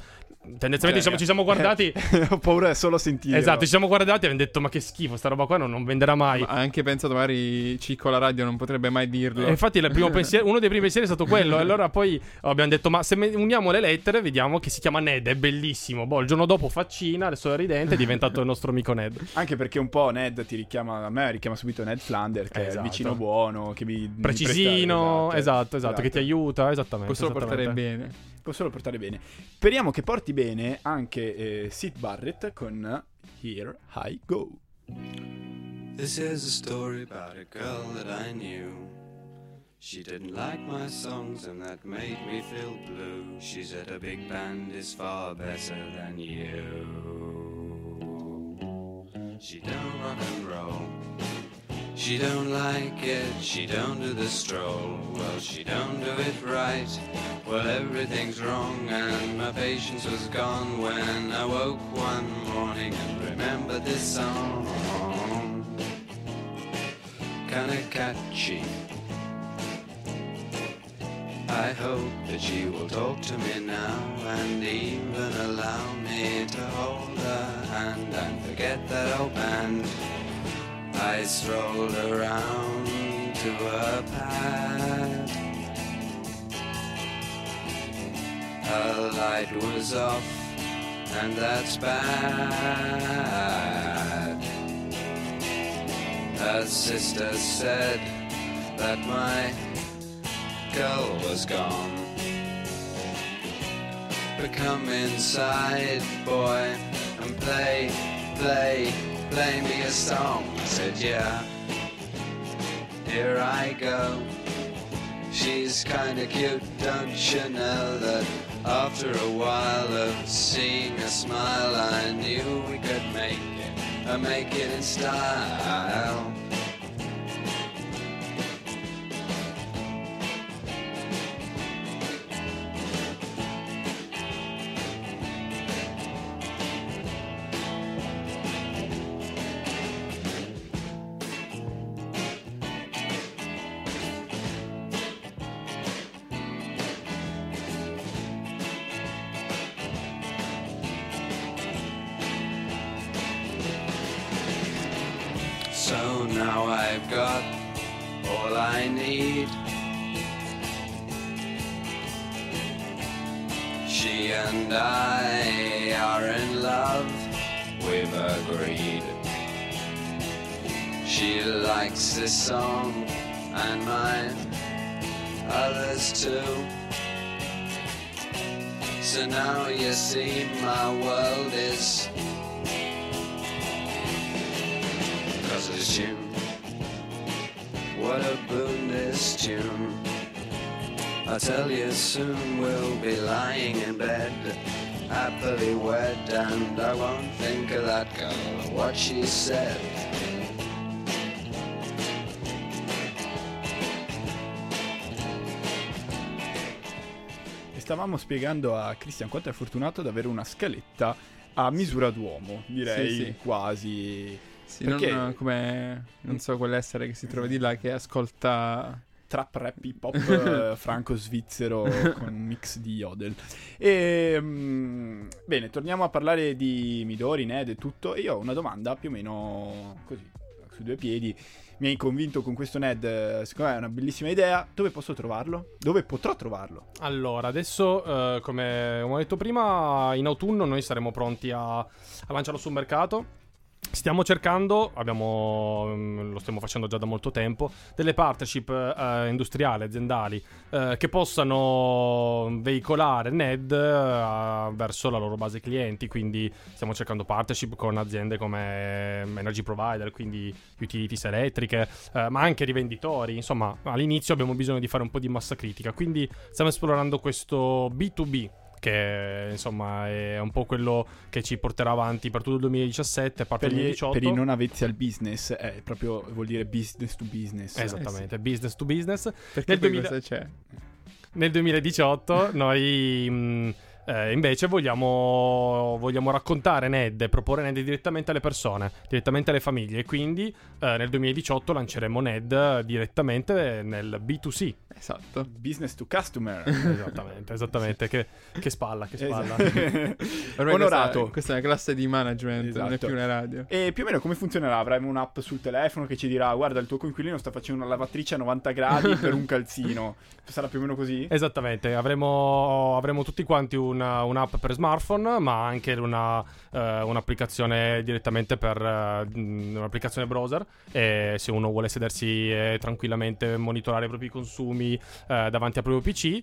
tendenzialmente Cioè, diciamo, ci siamo guardati. Ho paura solo a sentire. Esatto, ci siamo guardati e abbiamo detto ma che schifo, sta roba qua non, non venderà mai. Ma anche pensato magari Cicco alla radio non potrebbe mai dirlo. E infatti il primo pensiero, uno dei primi pensieri è stato quello. E allora poi abbiamo detto ma se uniamo le lettere vediamo che si chiama Ned, è bellissimo. Boh, il giorno dopo faccina, adesso è ridente, è diventato il nostro amico Ned. Anche perché un po' Ned ti richiama, a me richiama subito Ned Flanders, che Esatto. è il vicino buono, che mi mi Precisino, presta- esatto, esatto, che ti aiuta, esattamente. Può solo portare esattamente. bene. Può solo portare bene. Speriamo che porti bene anche eh, Syd Barrett con Here I Go. This is a story about a girl that I knew. She didn't like my songs and that made me feel blue. She said a big band is far better than you. She don't rock and roll. She don't like it, she don't do the stroll. Well, she don't do it right. Well, everything's wrong and my patience was gone when I woke one morning and remembered this song. Kinda catchy. I hope that she will talk to me now and even allow me to hold her hand and forget that old band. I strolled around to her pad. Her light was off, and that's bad. Her sister said that my girl was gone. But come inside, boy, and play, play, play me a song. I said, yeah, here I go. She's kinda cute, don't you know that after a while of seeing a smile I knew we could make it, and make it in style. So now I've got all I need. She and I are in love, we've agreed. She likes this song and mine, others too. So now you see my world is because of this tune. What a boon this tune. I tell you soon we'll be lying in bed, happily wed, and I won't think of that girl or what she said. Stavamo spiegando a Christian quanto è fortunato ad avere una scaletta a misura d'uomo, direi Sì, sì. quasi. Sì, Perché- non come non so quell'essere che si trova di là che ascolta Trap rap hip hop eh, franco-svizzero con un mix di yodel. E, mm, bene, torniamo a parlare di Midori, Ned e tutto. E io ho una domanda più o meno così, su due piedi. Mi hai convinto con questo Ned, eh, secondo me è una bellissima idea. Dove posso trovarlo? Dove potrò trovarlo? Allora, adesso, eh, come ho detto prima, in autunno noi saremo pronti a, a lanciarlo sul mercato. Stiamo cercando, abbiamo, mm, lo stiamo facendo già da molto tempo, delle partnership eh, industriali, aziendali, eh, che possano veicolare Ned eh, verso la loro base clienti. Quindi stiamo cercando partnership con aziende come energy provider, quindi utilities elettriche, eh, ma anche rivenditori. Insomma, all'inizio abbiamo bisogno di fare un po' di massa critica, quindi stiamo esplorando questo B due B, che insomma è un po' quello che ci porterà avanti per tutto il duemiladiciassette, parte Per, del gli, duemiladiciotto. per i non avvezzi al business, è proprio, vuol dire business to business. Esattamente, business to business. perché Nel poi duemila cosa c'è? Nel duemiladiciotto noi mh, eh, invece vogliamo, vogliamo raccontare Ned e proporre Ned direttamente alle persone, direttamente alle famiglie. E quindi eh, nel duemiladiciotto lanceremo Ned direttamente nel B due C. Eh Esatto. Business to customer. Esattamente, esattamente. Che, che spalla, che spalla. Ormai Onorato. Questa, questa è una classe di management, non è Esatto. più una radio. E più o meno come funzionerà? Avremo un'app sul telefono che ci dirà: guarda, il tuo coinquilino sta facendo una lavatrice a novanta gradi per un calzino. Sarà più o meno così? Esattamente, avremo, avremo tutti quanti una, un'app per smartphone, ma anche una, eh, un'applicazione direttamente per eh, un'applicazione browser. E se uno vuole sedersi e tranquillamente monitorare i propri consumi eh, davanti al proprio P C,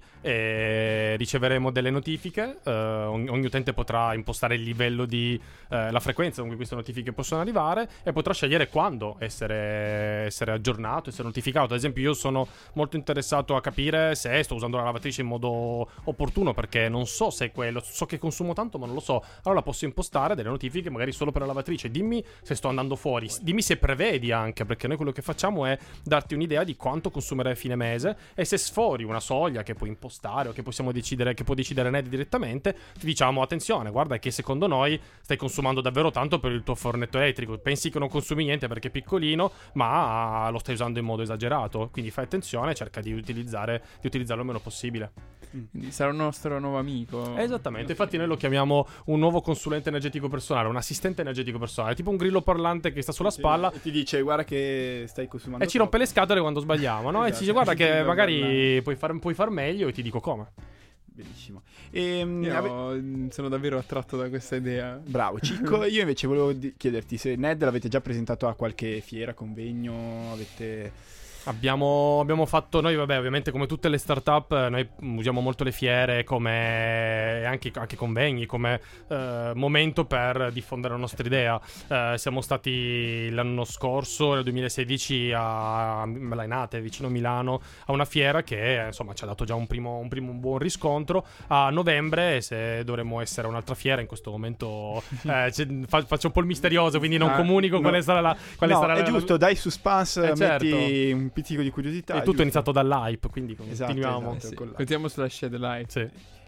e riceveremo delle notifiche. Eh, ogni, ogni utente potrà impostare il livello di eh, la frequenza con cui queste notifiche possono arrivare e potrà scegliere quando essere, essere aggiornato, essere notificato. Ad esempio, io sono molto interessato a capire se sto usando la lavatrice in modo opportuno, perché non so se è quello, so che consumo tanto ma non lo so. Allora posso impostare delle notifiche magari solo per la lavatrice. Dimmi se sto andando fuori, dimmi se prevedi anche, perché noi quello che facciamo è darti un'idea di quanto consumerai a fine mese, e se sfori una soglia che puoi impostare o che possiamo decidere, che può decidere Ned direttamente, ti diciamo: attenzione, guarda che secondo noi stai consumando davvero tanto per il tuo fornetto elettrico, pensi che non consumi niente perché è piccolino, ma lo stai usando in modo esagerato, quindi fai attenzione, cerca di utilizzare di utilizzarlo il meno possibile. Quindi sarà un nostro nuovo amico. Esattamente, infatti noi lo chiamiamo un nuovo consulente energetico personale, un assistente energetico personale, tipo un grillo parlante che sta sulla spalla E ti dice: guarda che stai consumando e ci rompe le troppo. scatole quando sbagliamo, no? E Esatto. ci dice: guarda che Grillo magari parlante. puoi far, puoi far meglio, e ti dico come. Benissimo. Ehm, Io ave- sono davvero attratto da questa idea. Bravo Cicco. Io invece volevo di- chiederti se Ned l'avete già presentato a qualche fiera, convegno, avete... Abbiamo, abbiamo fatto, noi vabbè, ovviamente come tutte le startup, eh, noi usiamo molto le fiere come e anche, anche convegni come eh, momento per diffondere la nostra idea. Eh, siamo stati l'anno scorso, nel duemilasedici, a Melainate, vicino a Milano, a una fiera che insomma ci ha dato già un primo, un primo un buon riscontro. A novembre, se dovremmo essere a un'altra fiera, in questo momento eh, c'è- fa- faccio un po' il misterioso, quindi non Ah, comunico no. quale sarà la... Quale no, sarà è la- giusto, dai suspense, Eh, certo. metti un pizzico di curiosità. E è tutto è giusto. iniziato dall'hype, quindi Esatto, continuiamo. esatto. Sì, con la- Continuiamo sulla scia dell'hype. Sì.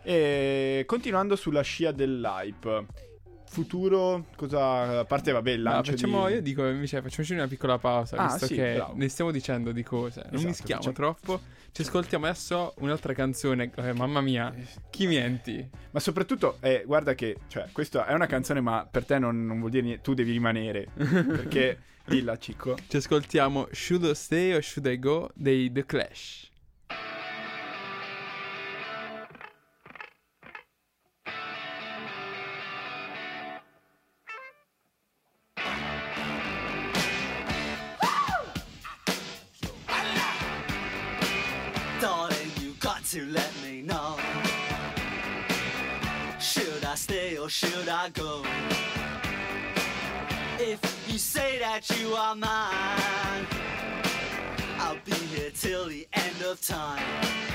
E continuando sulla scia dell'hype, futuro, cosa... A parte, vabbè, il Ma lancio facciamo, di... io dico invece facciamoci una piccola pausa, Ah, visto sì, che bravo. ne stiamo dicendo di cose. Non Esatto, mischiamo facciamo- troppo. Ci ascoltiamo adesso un'altra canzone. Eh, mamma mia, chi mienti? Ma soprattutto, eh, guarda che, cioè, questa è una canzone, ma per te non, non vuol dire niente, tu devi rimanere, perché, dilla Cicco. Ci ascoltiamo Should I Stay or Should I Go dei The Clash. Darling, you got to let me know. Should I stay or should I go? If you say that you are mine, I'll be here till the end of time.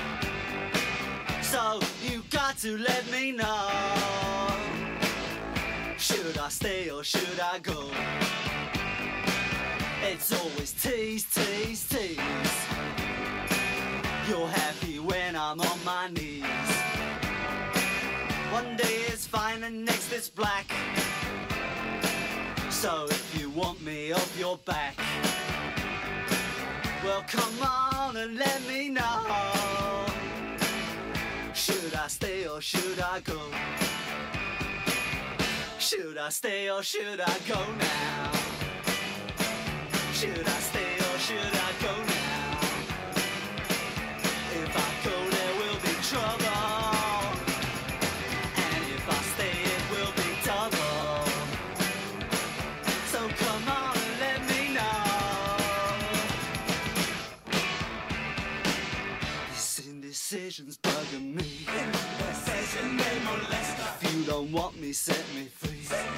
So you got to let me know. Should I stay or should I go? It's always tease, tease, tease. You're happy when I'm on my knees. One day it's fine and next it's black. So if you want me off your back, well come on and let me know. Should I stay or should I go? Should I stay or should I go now? Should I stay or should I go now? If I go there will be trouble, and if I stay it will be double. So come on and let me know. This indecision's bugging me. If you don't want me, set me free.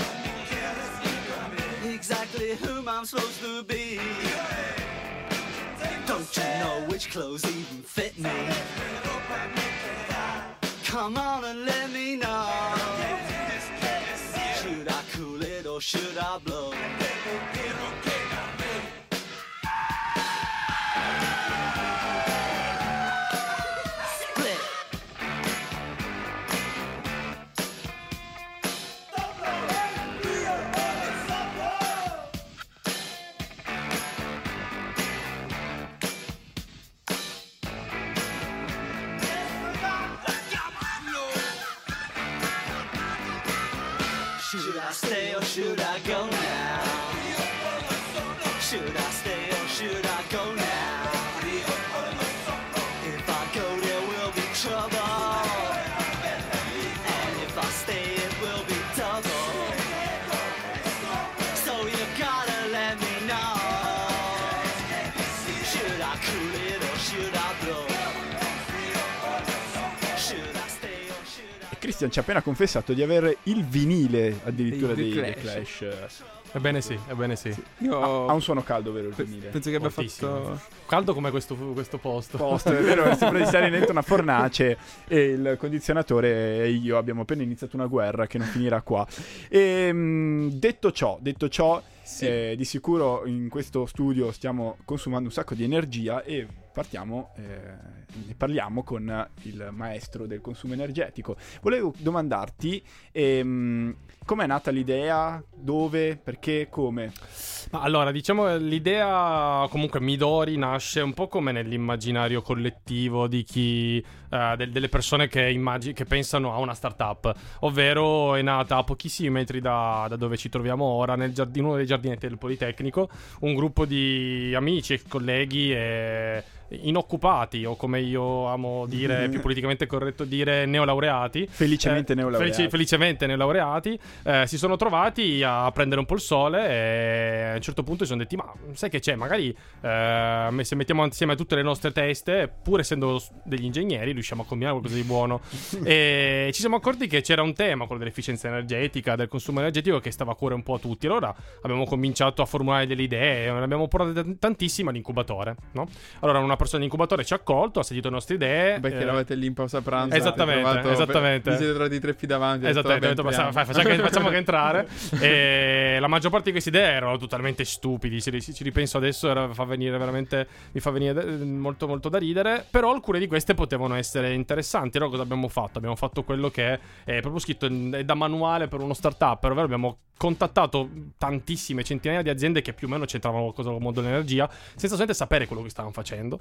Exactly whom I'm supposed to be. Don't you know which clothes even fit me? Come on and let me know. Should I cool it or should I blow? Split. Should I stay or should I go now? Should I stay or should I go now? If I go there will be trouble, and if I stay it will be double. So you gotta let me know. Should I cool it or should I blow? Should I stay or should I... Christian ci ha appena confessato di avere il vinile addirittura Dei dei The The Clash. Ebbene sì, ebbene sì. Io Ha un suono caldo, vero il pe- vinile? penso che abbia Fortissimo. fatto... Caldo come questo, questo posto. Posto, è vero, sembra di stare dentro una fornace e il condizionatore e io abbiamo appena iniziato una guerra che non finirà qua. E, mh, detto ciò, detto ciò Sì. eh, di sicuro in questo studio stiamo consumando un sacco di energia e partiamo, eh, ne parliamo con il maestro del consumo energetico. Volevo domandarti ehm, com'è nata l'idea, dove, perché, come? Ma allora, diciamo che l'idea comunque Midori nasce un po' come nell'immaginario collettivo di chi eh, del- delle persone che, immagi- che pensano a una startup, ovvero è nata a pochissimi metri da, da dove ci troviamo ora, nel giardino, uno dei giardinetti del Politecnico, un gruppo di amici e colleghi e inoccupati, o come io amo dire, è più politicamente corretto dire neolaureati. Felicemente Eh, neolaureati. felici- felicemente neolaureati, eh, si sono trovati a prendere un po' il sole e a un certo punto si sono detti: ma sai che c'è, magari eh, se mettiamo insieme tutte le nostre teste, pur essendo s- degli ingegneri, riusciamo a combinare qualcosa di buono. E ci siamo accorti che c'era un tema, quello dell'efficienza energetica, del consumo energetico, che stava a cuore un po' a tutti. Allora abbiamo cominciato a formulare delle idee, ne abbiamo portate t- tantissime all'incubatore, no? Allora una persona in incubatore ci ha accolto, ha sentito le nostre idee. Perché eh, eravate lì in pausa pranzo. Esattamente, avete trovato- esattamente. Vi siete trovati tre piedi davanti. avete Esattamente, ho detto, detto, "Vabbè, "Fa- entriamo." fa- facciamo, che, facciamo che entrare. E la maggior parte di queste idee erano totalmente stupidi. Se ci ci ripenso adesso, era- fa venire veramente, mi fa venire eh, molto, molto da ridere. Però alcune di queste potevano essere interessanti. Allora, cosa abbiamo fatto? Abbiamo fatto quello che è proprio scritto in- è da manuale per uno startup, ovvero abbiamo contattato tantissime centinaia di aziende che più o meno c'entravano qualcosa con il mondo dell'energia, senza solamente sapere quello che stavano facendo.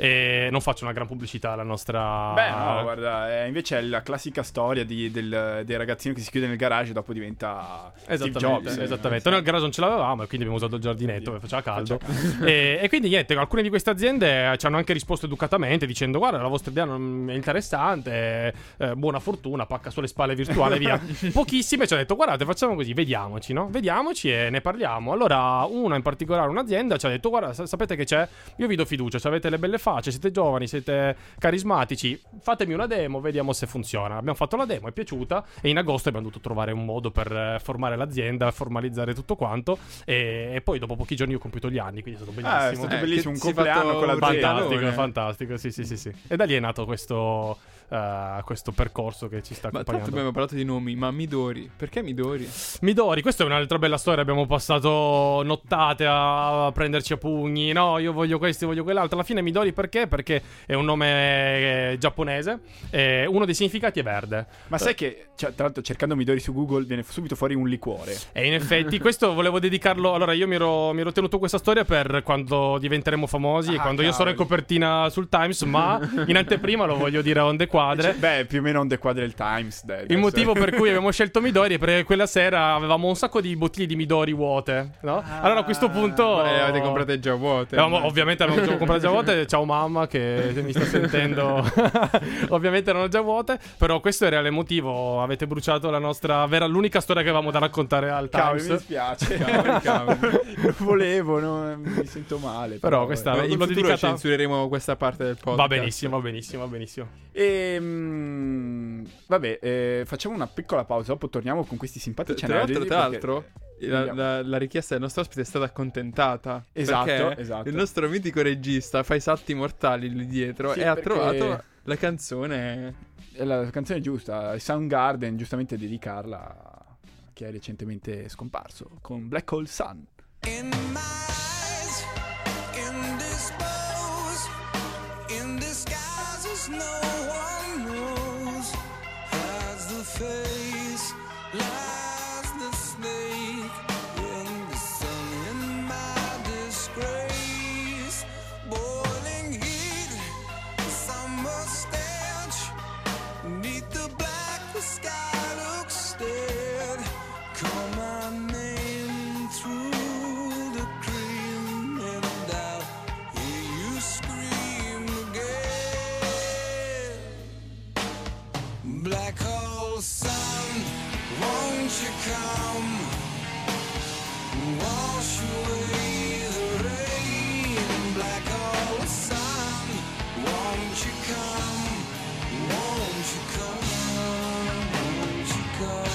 E non faccio una gran pubblicità alla nostra. Beh, no, guarda, eh, invece è la classica storia di- del, dei ragazzini che si chiude nel garage e dopo diventa Steve Esattamente, Jobs. esattamente. Noi al garage non ce l'avevamo e quindi abbiamo usato il giardinetto perché faceva caldo. e, e quindi niente, alcune di queste aziende ci hanno anche risposto educatamente dicendo: guarda, la vostra idea non è interessante, eh, buona fortuna, pacca sulle spalle virtuale, via. Pochissime ci hanno detto: guardate, facciamo così, vediamoci, no? Vediamoci e ne parliamo. Allora una in particolare, un'azienda ci ha detto: guarda, sa- sapete che c'è? Io vi do fiducia, ci avete le belle facce, siete giovani, siete carismatici, fatemi una demo, vediamo se funziona. Abbiamo fatto la demo, è piaciuta e in agosto abbiamo dovuto trovare un modo per eh, formare l'azienda, formalizzare tutto quanto e, e poi dopo pochi giorni ho compiuto gli anni, quindi è stato Ah, è bellissimo. stato Eh, bellissimo, che un si è compleanno fatto con la un Fantastico, regalone. fantastico, sì, sì, sì, sì. E da lì è nato questo, eh, questo percorso che ci sta Ma tra l'altro accompagnando. abbiamo parlato di nomi, ma Midori, perché Midori? Midori, questa è un'altra bella storia. Abbiamo passato nottate a prenderci a pugni. No, io voglio questo, io voglio quell'altro. Alla fine Midori perché? Perché è un nome eh, giapponese. E uno dei significati è verde. Ma sai che, cioè, tra l'altro, cercando Midori su Google viene subito fuori un liquore. E in effetti questo volevo dedicarlo. Allora, io mi ero, mi ero tenuto questa storia per quando diventeremo famosi e Ah, quando io sarò in cavoli. copertina sul Times. Ma in anteprima lo voglio dire a onde quadre. Cioè, beh, più o meno on the quadre il Times. dai, Il adesso. motivo per cui abbiamo scelto Midori è perché quella sera avevamo un sacco di bottiglie di Midori vuote, no? Allora a questo punto Ma le avete comprate già vuote? Avevamo- immagino. ovviamente avevamo già comprate già vuote. Ciao mamma che mi sta sentendo. Ovviamente erano già vuote. Però questo era il motivo. Avete bruciato la nostra vera, l'unica storia che avevamo da raccontare al Cavoli, Times. mi dispiace. Cavoli, cavoli. Non volevo, no, mi sento male. Però questa- Beh, in l'ho futuro dedicata- censureremo questa parte del podcast. Va benissimo, va benissimo, va benissimo. E, mm, vabbè, eh, facciamo una piccola pausa, dopo torniamo con questi simpatici Tra l'altro, aneddoti, tra perché- l'altro la, la- la richiesta del nostro ospite è stata accontentata. Esatto, perché esatto. il nostro mitico regista fa i salti mortali lì dietro Sì, e ha perché- trovato la canzone. è la canzone giusta, Soundgarden, giustamente dedicarla a chi è recentemente scomparso, con Black Hole Sun. In my eyes, indisposed, in disguises no one knows. Hides the face, lies the snake in the sun. In my disgrace, boiling heat, summer stench. Neath the black, the sky looks dead. Won't you come wash away the rain, black hole sun? Won't you come? Won't you come? Won't you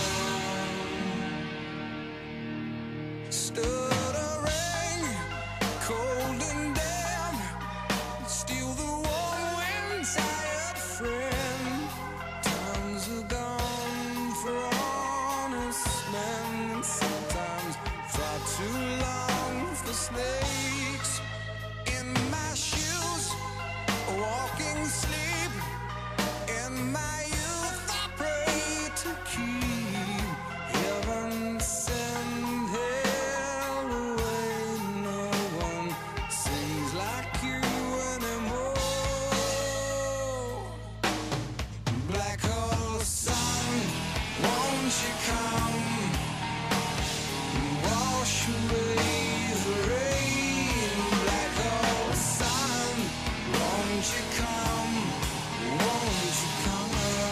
come? Stuttering, cold and damp, still the warm wind, tired friend. Times are gone for honest men, sometimes far too long for snakes. In my shoes, walking sleep, in my youth I pray to keep heaven send hell away. No one sings like you anymore. Black hole sun, won't you come wash away the rain? Black hole sun, won't you come? Won't you come?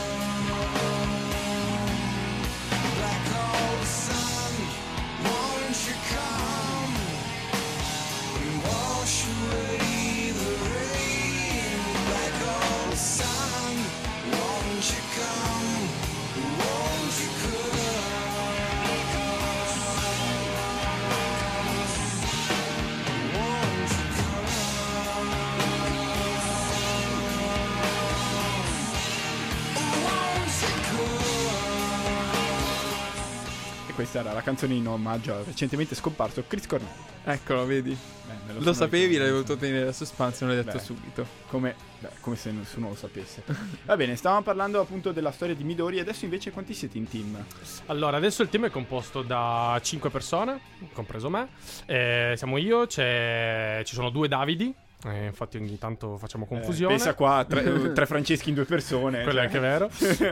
Black hole sun, won't you come and wash away the rain? Black hole sun, won't you come? Won't you come? Won't you E questa era la canzone in omaggio al recentemente scomparso Chris Cornell. Eccolo, vedi? Beh, me Lo sono sapevi, ricordato. l'avevo voluto tenere a suspense, non l'hai detto Beh. subito. Come, beh, come se nessuno lo sapesse. Va bene, stavamo parlando appunto della storia di Midori. Adesso invece quanti siete in team? Allora, adesso il team è composto da cinque persone, compreso me. Eh, siamo io, c'è, ci sono due Davidi. Eh, infatti ogni tanto facciamo confusione. Eh, pensa qua, tre, tre Franceschi in due persone. Quello è cioè. anche vero.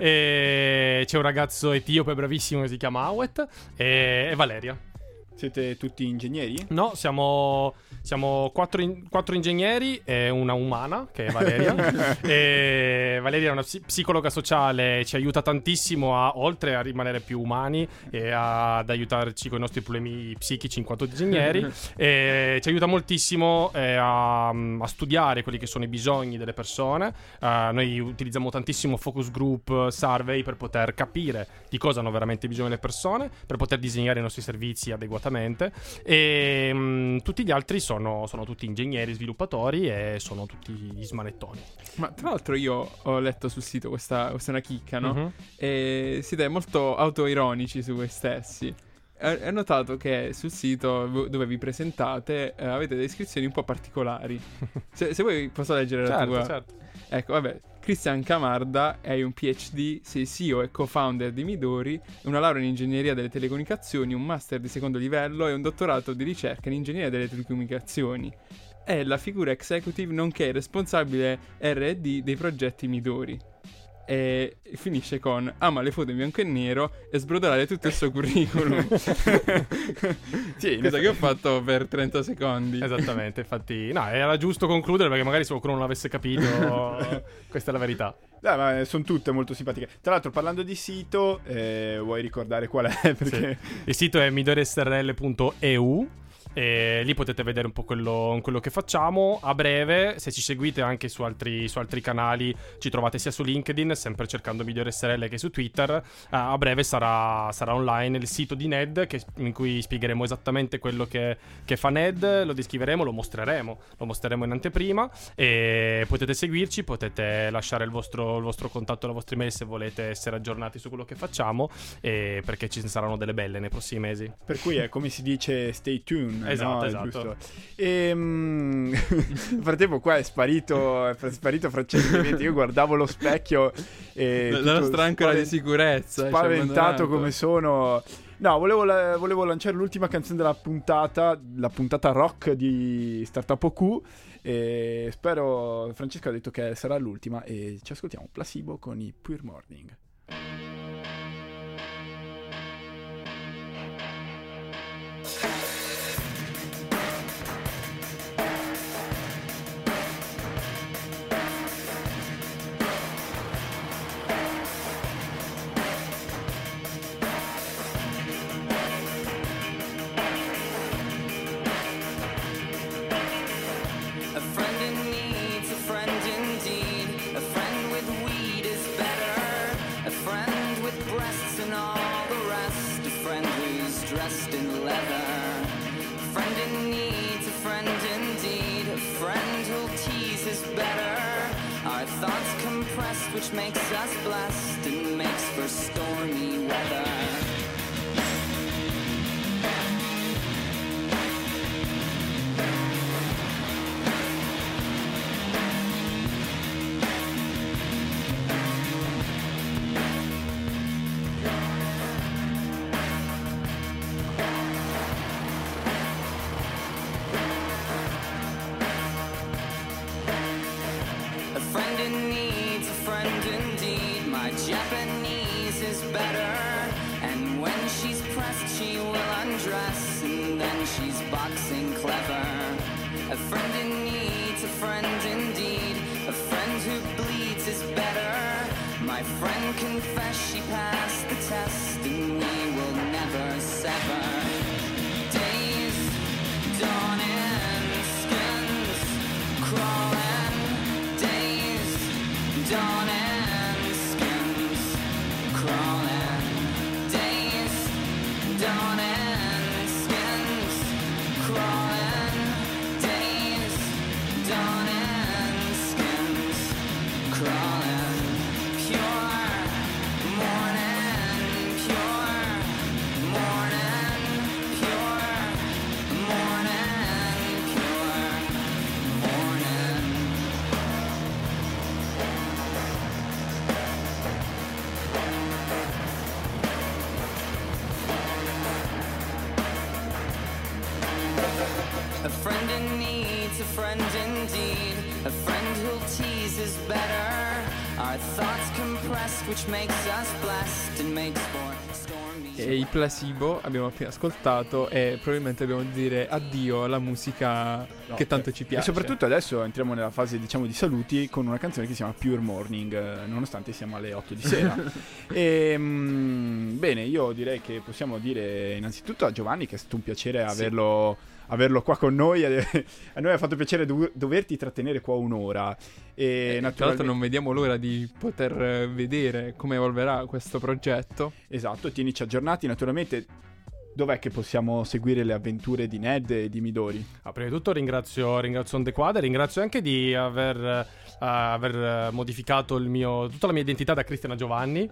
E c'è un ragazzo etiope bravissimo che si chiama Awet e, e Valeria. Siete tutti ingegneri? No, siamo, siamo quattro, in- quattro ingegneri e una umana, che è Valeria. E Valeria è una psi- psicologa sociale, ci aiuta tantissimo a, oltre a rimanere più umani e a- ad aiutarci con i nostri problemi psichici in quanto ingegneri. E ci aiuta moltissimo eh, a, a studiare quelli che sono i bisogni delle persone. Eh, noi utilizziamo tantissimo focus group, survey per poter capire di cosa hanno veramente bisogno le persone, per poter disegnare i nostri servizi adeguatamente. E mh, tutti gli altri sono, sono tutti ingegneri, sviluppatori e sono tutti gli smanettoni. Ma tra l'altro io ho letto sul sito, questa, questa è una chicca, no? Mhm. E siete molto autoironici su voi stessi. Ho notato che sul sito v- dove vi presentate eh, avete delle descrizioni un po' particolari. Se, se vuoi posso leggere la Certo, tua. certo. Ecco, vabbè. Cristian Camarda, hai un P H D, sei C E O e co-founder di Midori, una laurea in ingegneria delle telecomunicazioni, un master di secondo livello e un dottorato di ricerca in ingegneria delle telecomunicazioni. È la figura executive nonché responsabile R e D dei progetti Midori. E finisce con ama le foto in bianco e nero e sbrodolare tutto il suo curriculum. Sì, Cosa che ho fatto per trenta secondi. Esattamente, infatti, no, era giusto concludere perché magari se qualcuno non l'avesse capito, questa è la verità. Dai, ma sono tutte molto simpatiche. Tra l'altro, parlando di sito, eh, vuoi ricordare qual è? Perché Sì. Il sito è midori s r l punto e u. E lì potete vedere un po' quello, quello che facciamo. A breve, se ci seguite anche su altri, su altri canali, ci trovate sia su LinkedIn, sempre cercando Midori S R L, che su Twitter. Uh, a breve sarà, sarà online il sito di Ned, che, in cui spiegheremo esattamente quello che, che fa Ned, lo descriveremo, lo mostreremo, lo mostreremo in anteprima. E potete seguirci, potete lasciare il vostro, il vostro contatto, la vostra email se volete essere aggiornati su quello che facciamo, e perché ci saranno delle belle nei prossimi mesi. per cui è come si dice stay tuned. Esatto, no? esatto. Giusto. E mm, nel frattempo qua è sparito, è sparito Francesco. Io guardavo lo specchio e La, tutto la nostra ancora spaven- di sicurezza. ci ha spaventato abbandonato. come sono. No, volevo, la- volevo lanciare l'ultima canzone della puntata, la puntata rock di Startup O Q. E spero, Francesco ha detto che sarà l'ultima, e ci ascoltiamo Placebo con i Pure Morning. rest, a friend who's dressed in leather. A friend in need, a friend indeed, a friend who'll tease is better. Our thoughts compressed, which makes us blessed and makes for stormy weather. Japanese is better, and when she's pressed she will undress, and then she's boxing clever. A friend in need, a friend indeed, a friend who bleeds is better. My friend confessed she passed the test, and we will never sever. Days dawning, skins crawling, days dawning. A friend in need, a friend indeed, a friend who'll tease is better. Our thoughts compressed, which makes us blessed and makes for stormy. E i Placebo abbiamo appena ascoltato e probabilmente dobbiamo dire addio alla musica No, che tanto eh, ci piace. E soprattutto adesso entriamo nella fase, diciamo, di saluti con una canzone che si chiama Pure Morning, eh, nonostante siamo alle otto di sera. e, mm, bene, io direi che possiamo dire innanzitutto a Giovanni che è stato un piacere Sì. averlo, averlo qua con noi. A noi ha fatto piacere do- doverti trattenere qua un'ora. E Eh, Tra l'altro non vediamo l'ora di poter eh, vedere come evolverà questo progetto. Esatto, tienici aggiornati. Naturalmente, dov'è che possiamo seguire le avventure di Ned e di Midori? Ah, prima di tutto ringrazio, ringrazio On The Quad, ringrazio anche di aver, uh, aver modificato il mio, tutta la mia identità da Cristian a Giovanni.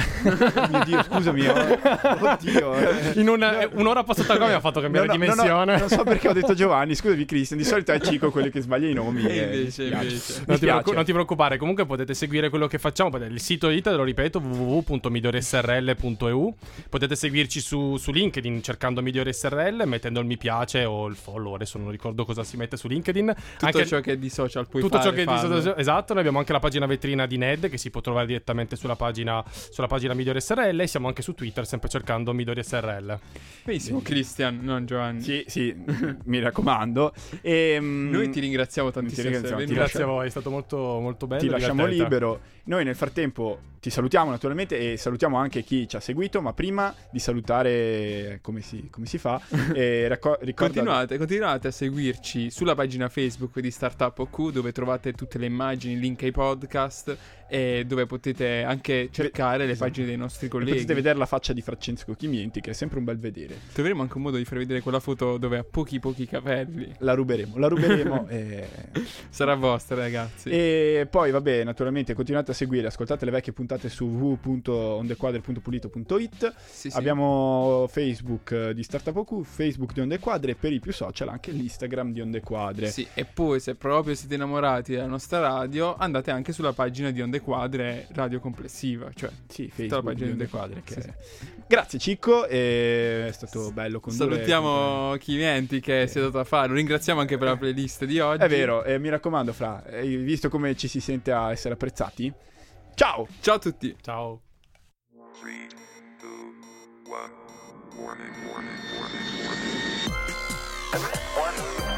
Mio Dio, scusami. oh. Oddio. eh. In una, un'ora passata qua mi ha fatto cambiare No, no, dimensione. no, no, non so perché ho detto Giovanni, scusami Cristian, di solito è Cico quello che sbaglia i nomi. E eh, invece, mi spiace. invece. Mi Non ti, preoccu- spiace. non ti preoccupare, comunque potete seguire quello che facciamo. Il sito I T, te lo ripeto, w w w punto migliore s r l punto e u. Potete seguirci su, su LinkedIn cercando Migliore S R L, mettendo il mi piace o il follow. Adesso non ricordo cosa si mette su LinkedIn. Tutto Anche ciò che è di social puoi tutto fare, ciò che è di fallo. social- esatto. Noi abbiamo anche la pagina vetrina di Ned che si può trovare direttamente sulla pagina, sulla pagina Migliore S R L. E siamo anche su Twitter, sempre cercando Migliore S R L. Benissimo, Christian, non Giovanni. Sì, sì, mi raccomando. E, mm, Noi ti ringraziamo tantissimo. Ti per essere ringraziamo, ti venuto. Grazie a voi, è stato molto, molto bello. ti lasciamo divertente. libero. Noi nel frattempo ti salutiamo naturalmente e salutiamo anche chi ci ha seguito, ma prima di salutare come si, come si fa, eh, racco- ricorda... Continuate, continuate a seguirci sulla pagina Facebook di Startup O Q, dove trovate tutte le immagini, link ai podcast e dove potete anche cercare le Esatto. pagine dei nostri E colleghi. potete vedere la faccia di Francesco Chimienti, che è sempre un bel vedere. Troveremo anche un modo di far vedere quella foto dove ha pochi pochi capelli. La ruberemo, la ruberemo. e... Sarà vostra, ragazzi. E poi vabbè, naturalmente continuate a seguire, ascoltate le vecchie puntate su w w w punto ondequadre punto pulito punto it. Sì, sì. Abbiamo Facebook eh, di Startup O Q, Facebook di Onde Quadre e per i più social anche l'Instagram di Onde Quadre. Sì, e poi se proprio siete innamorati della nostra radio, andate anche sulla pagina di Onde Quadre Radio Complessiva, cioè Sì, tutta la Facebook pagina di di Onde Onde Quadre. Quadre. Che... Sì, sì. Grazie Cicco, e è stato bello condurre. Salutiamo Chimienti che si è dato a fare, lo ringraziamo anche per la playlist di oggi. È vero, e mi raccomando Fra, hai visto come ci si sente a essere apprezzati? Ciao! Ciao a tutti. Ciao. Three, two, one. Warning, warning, warning, warning. One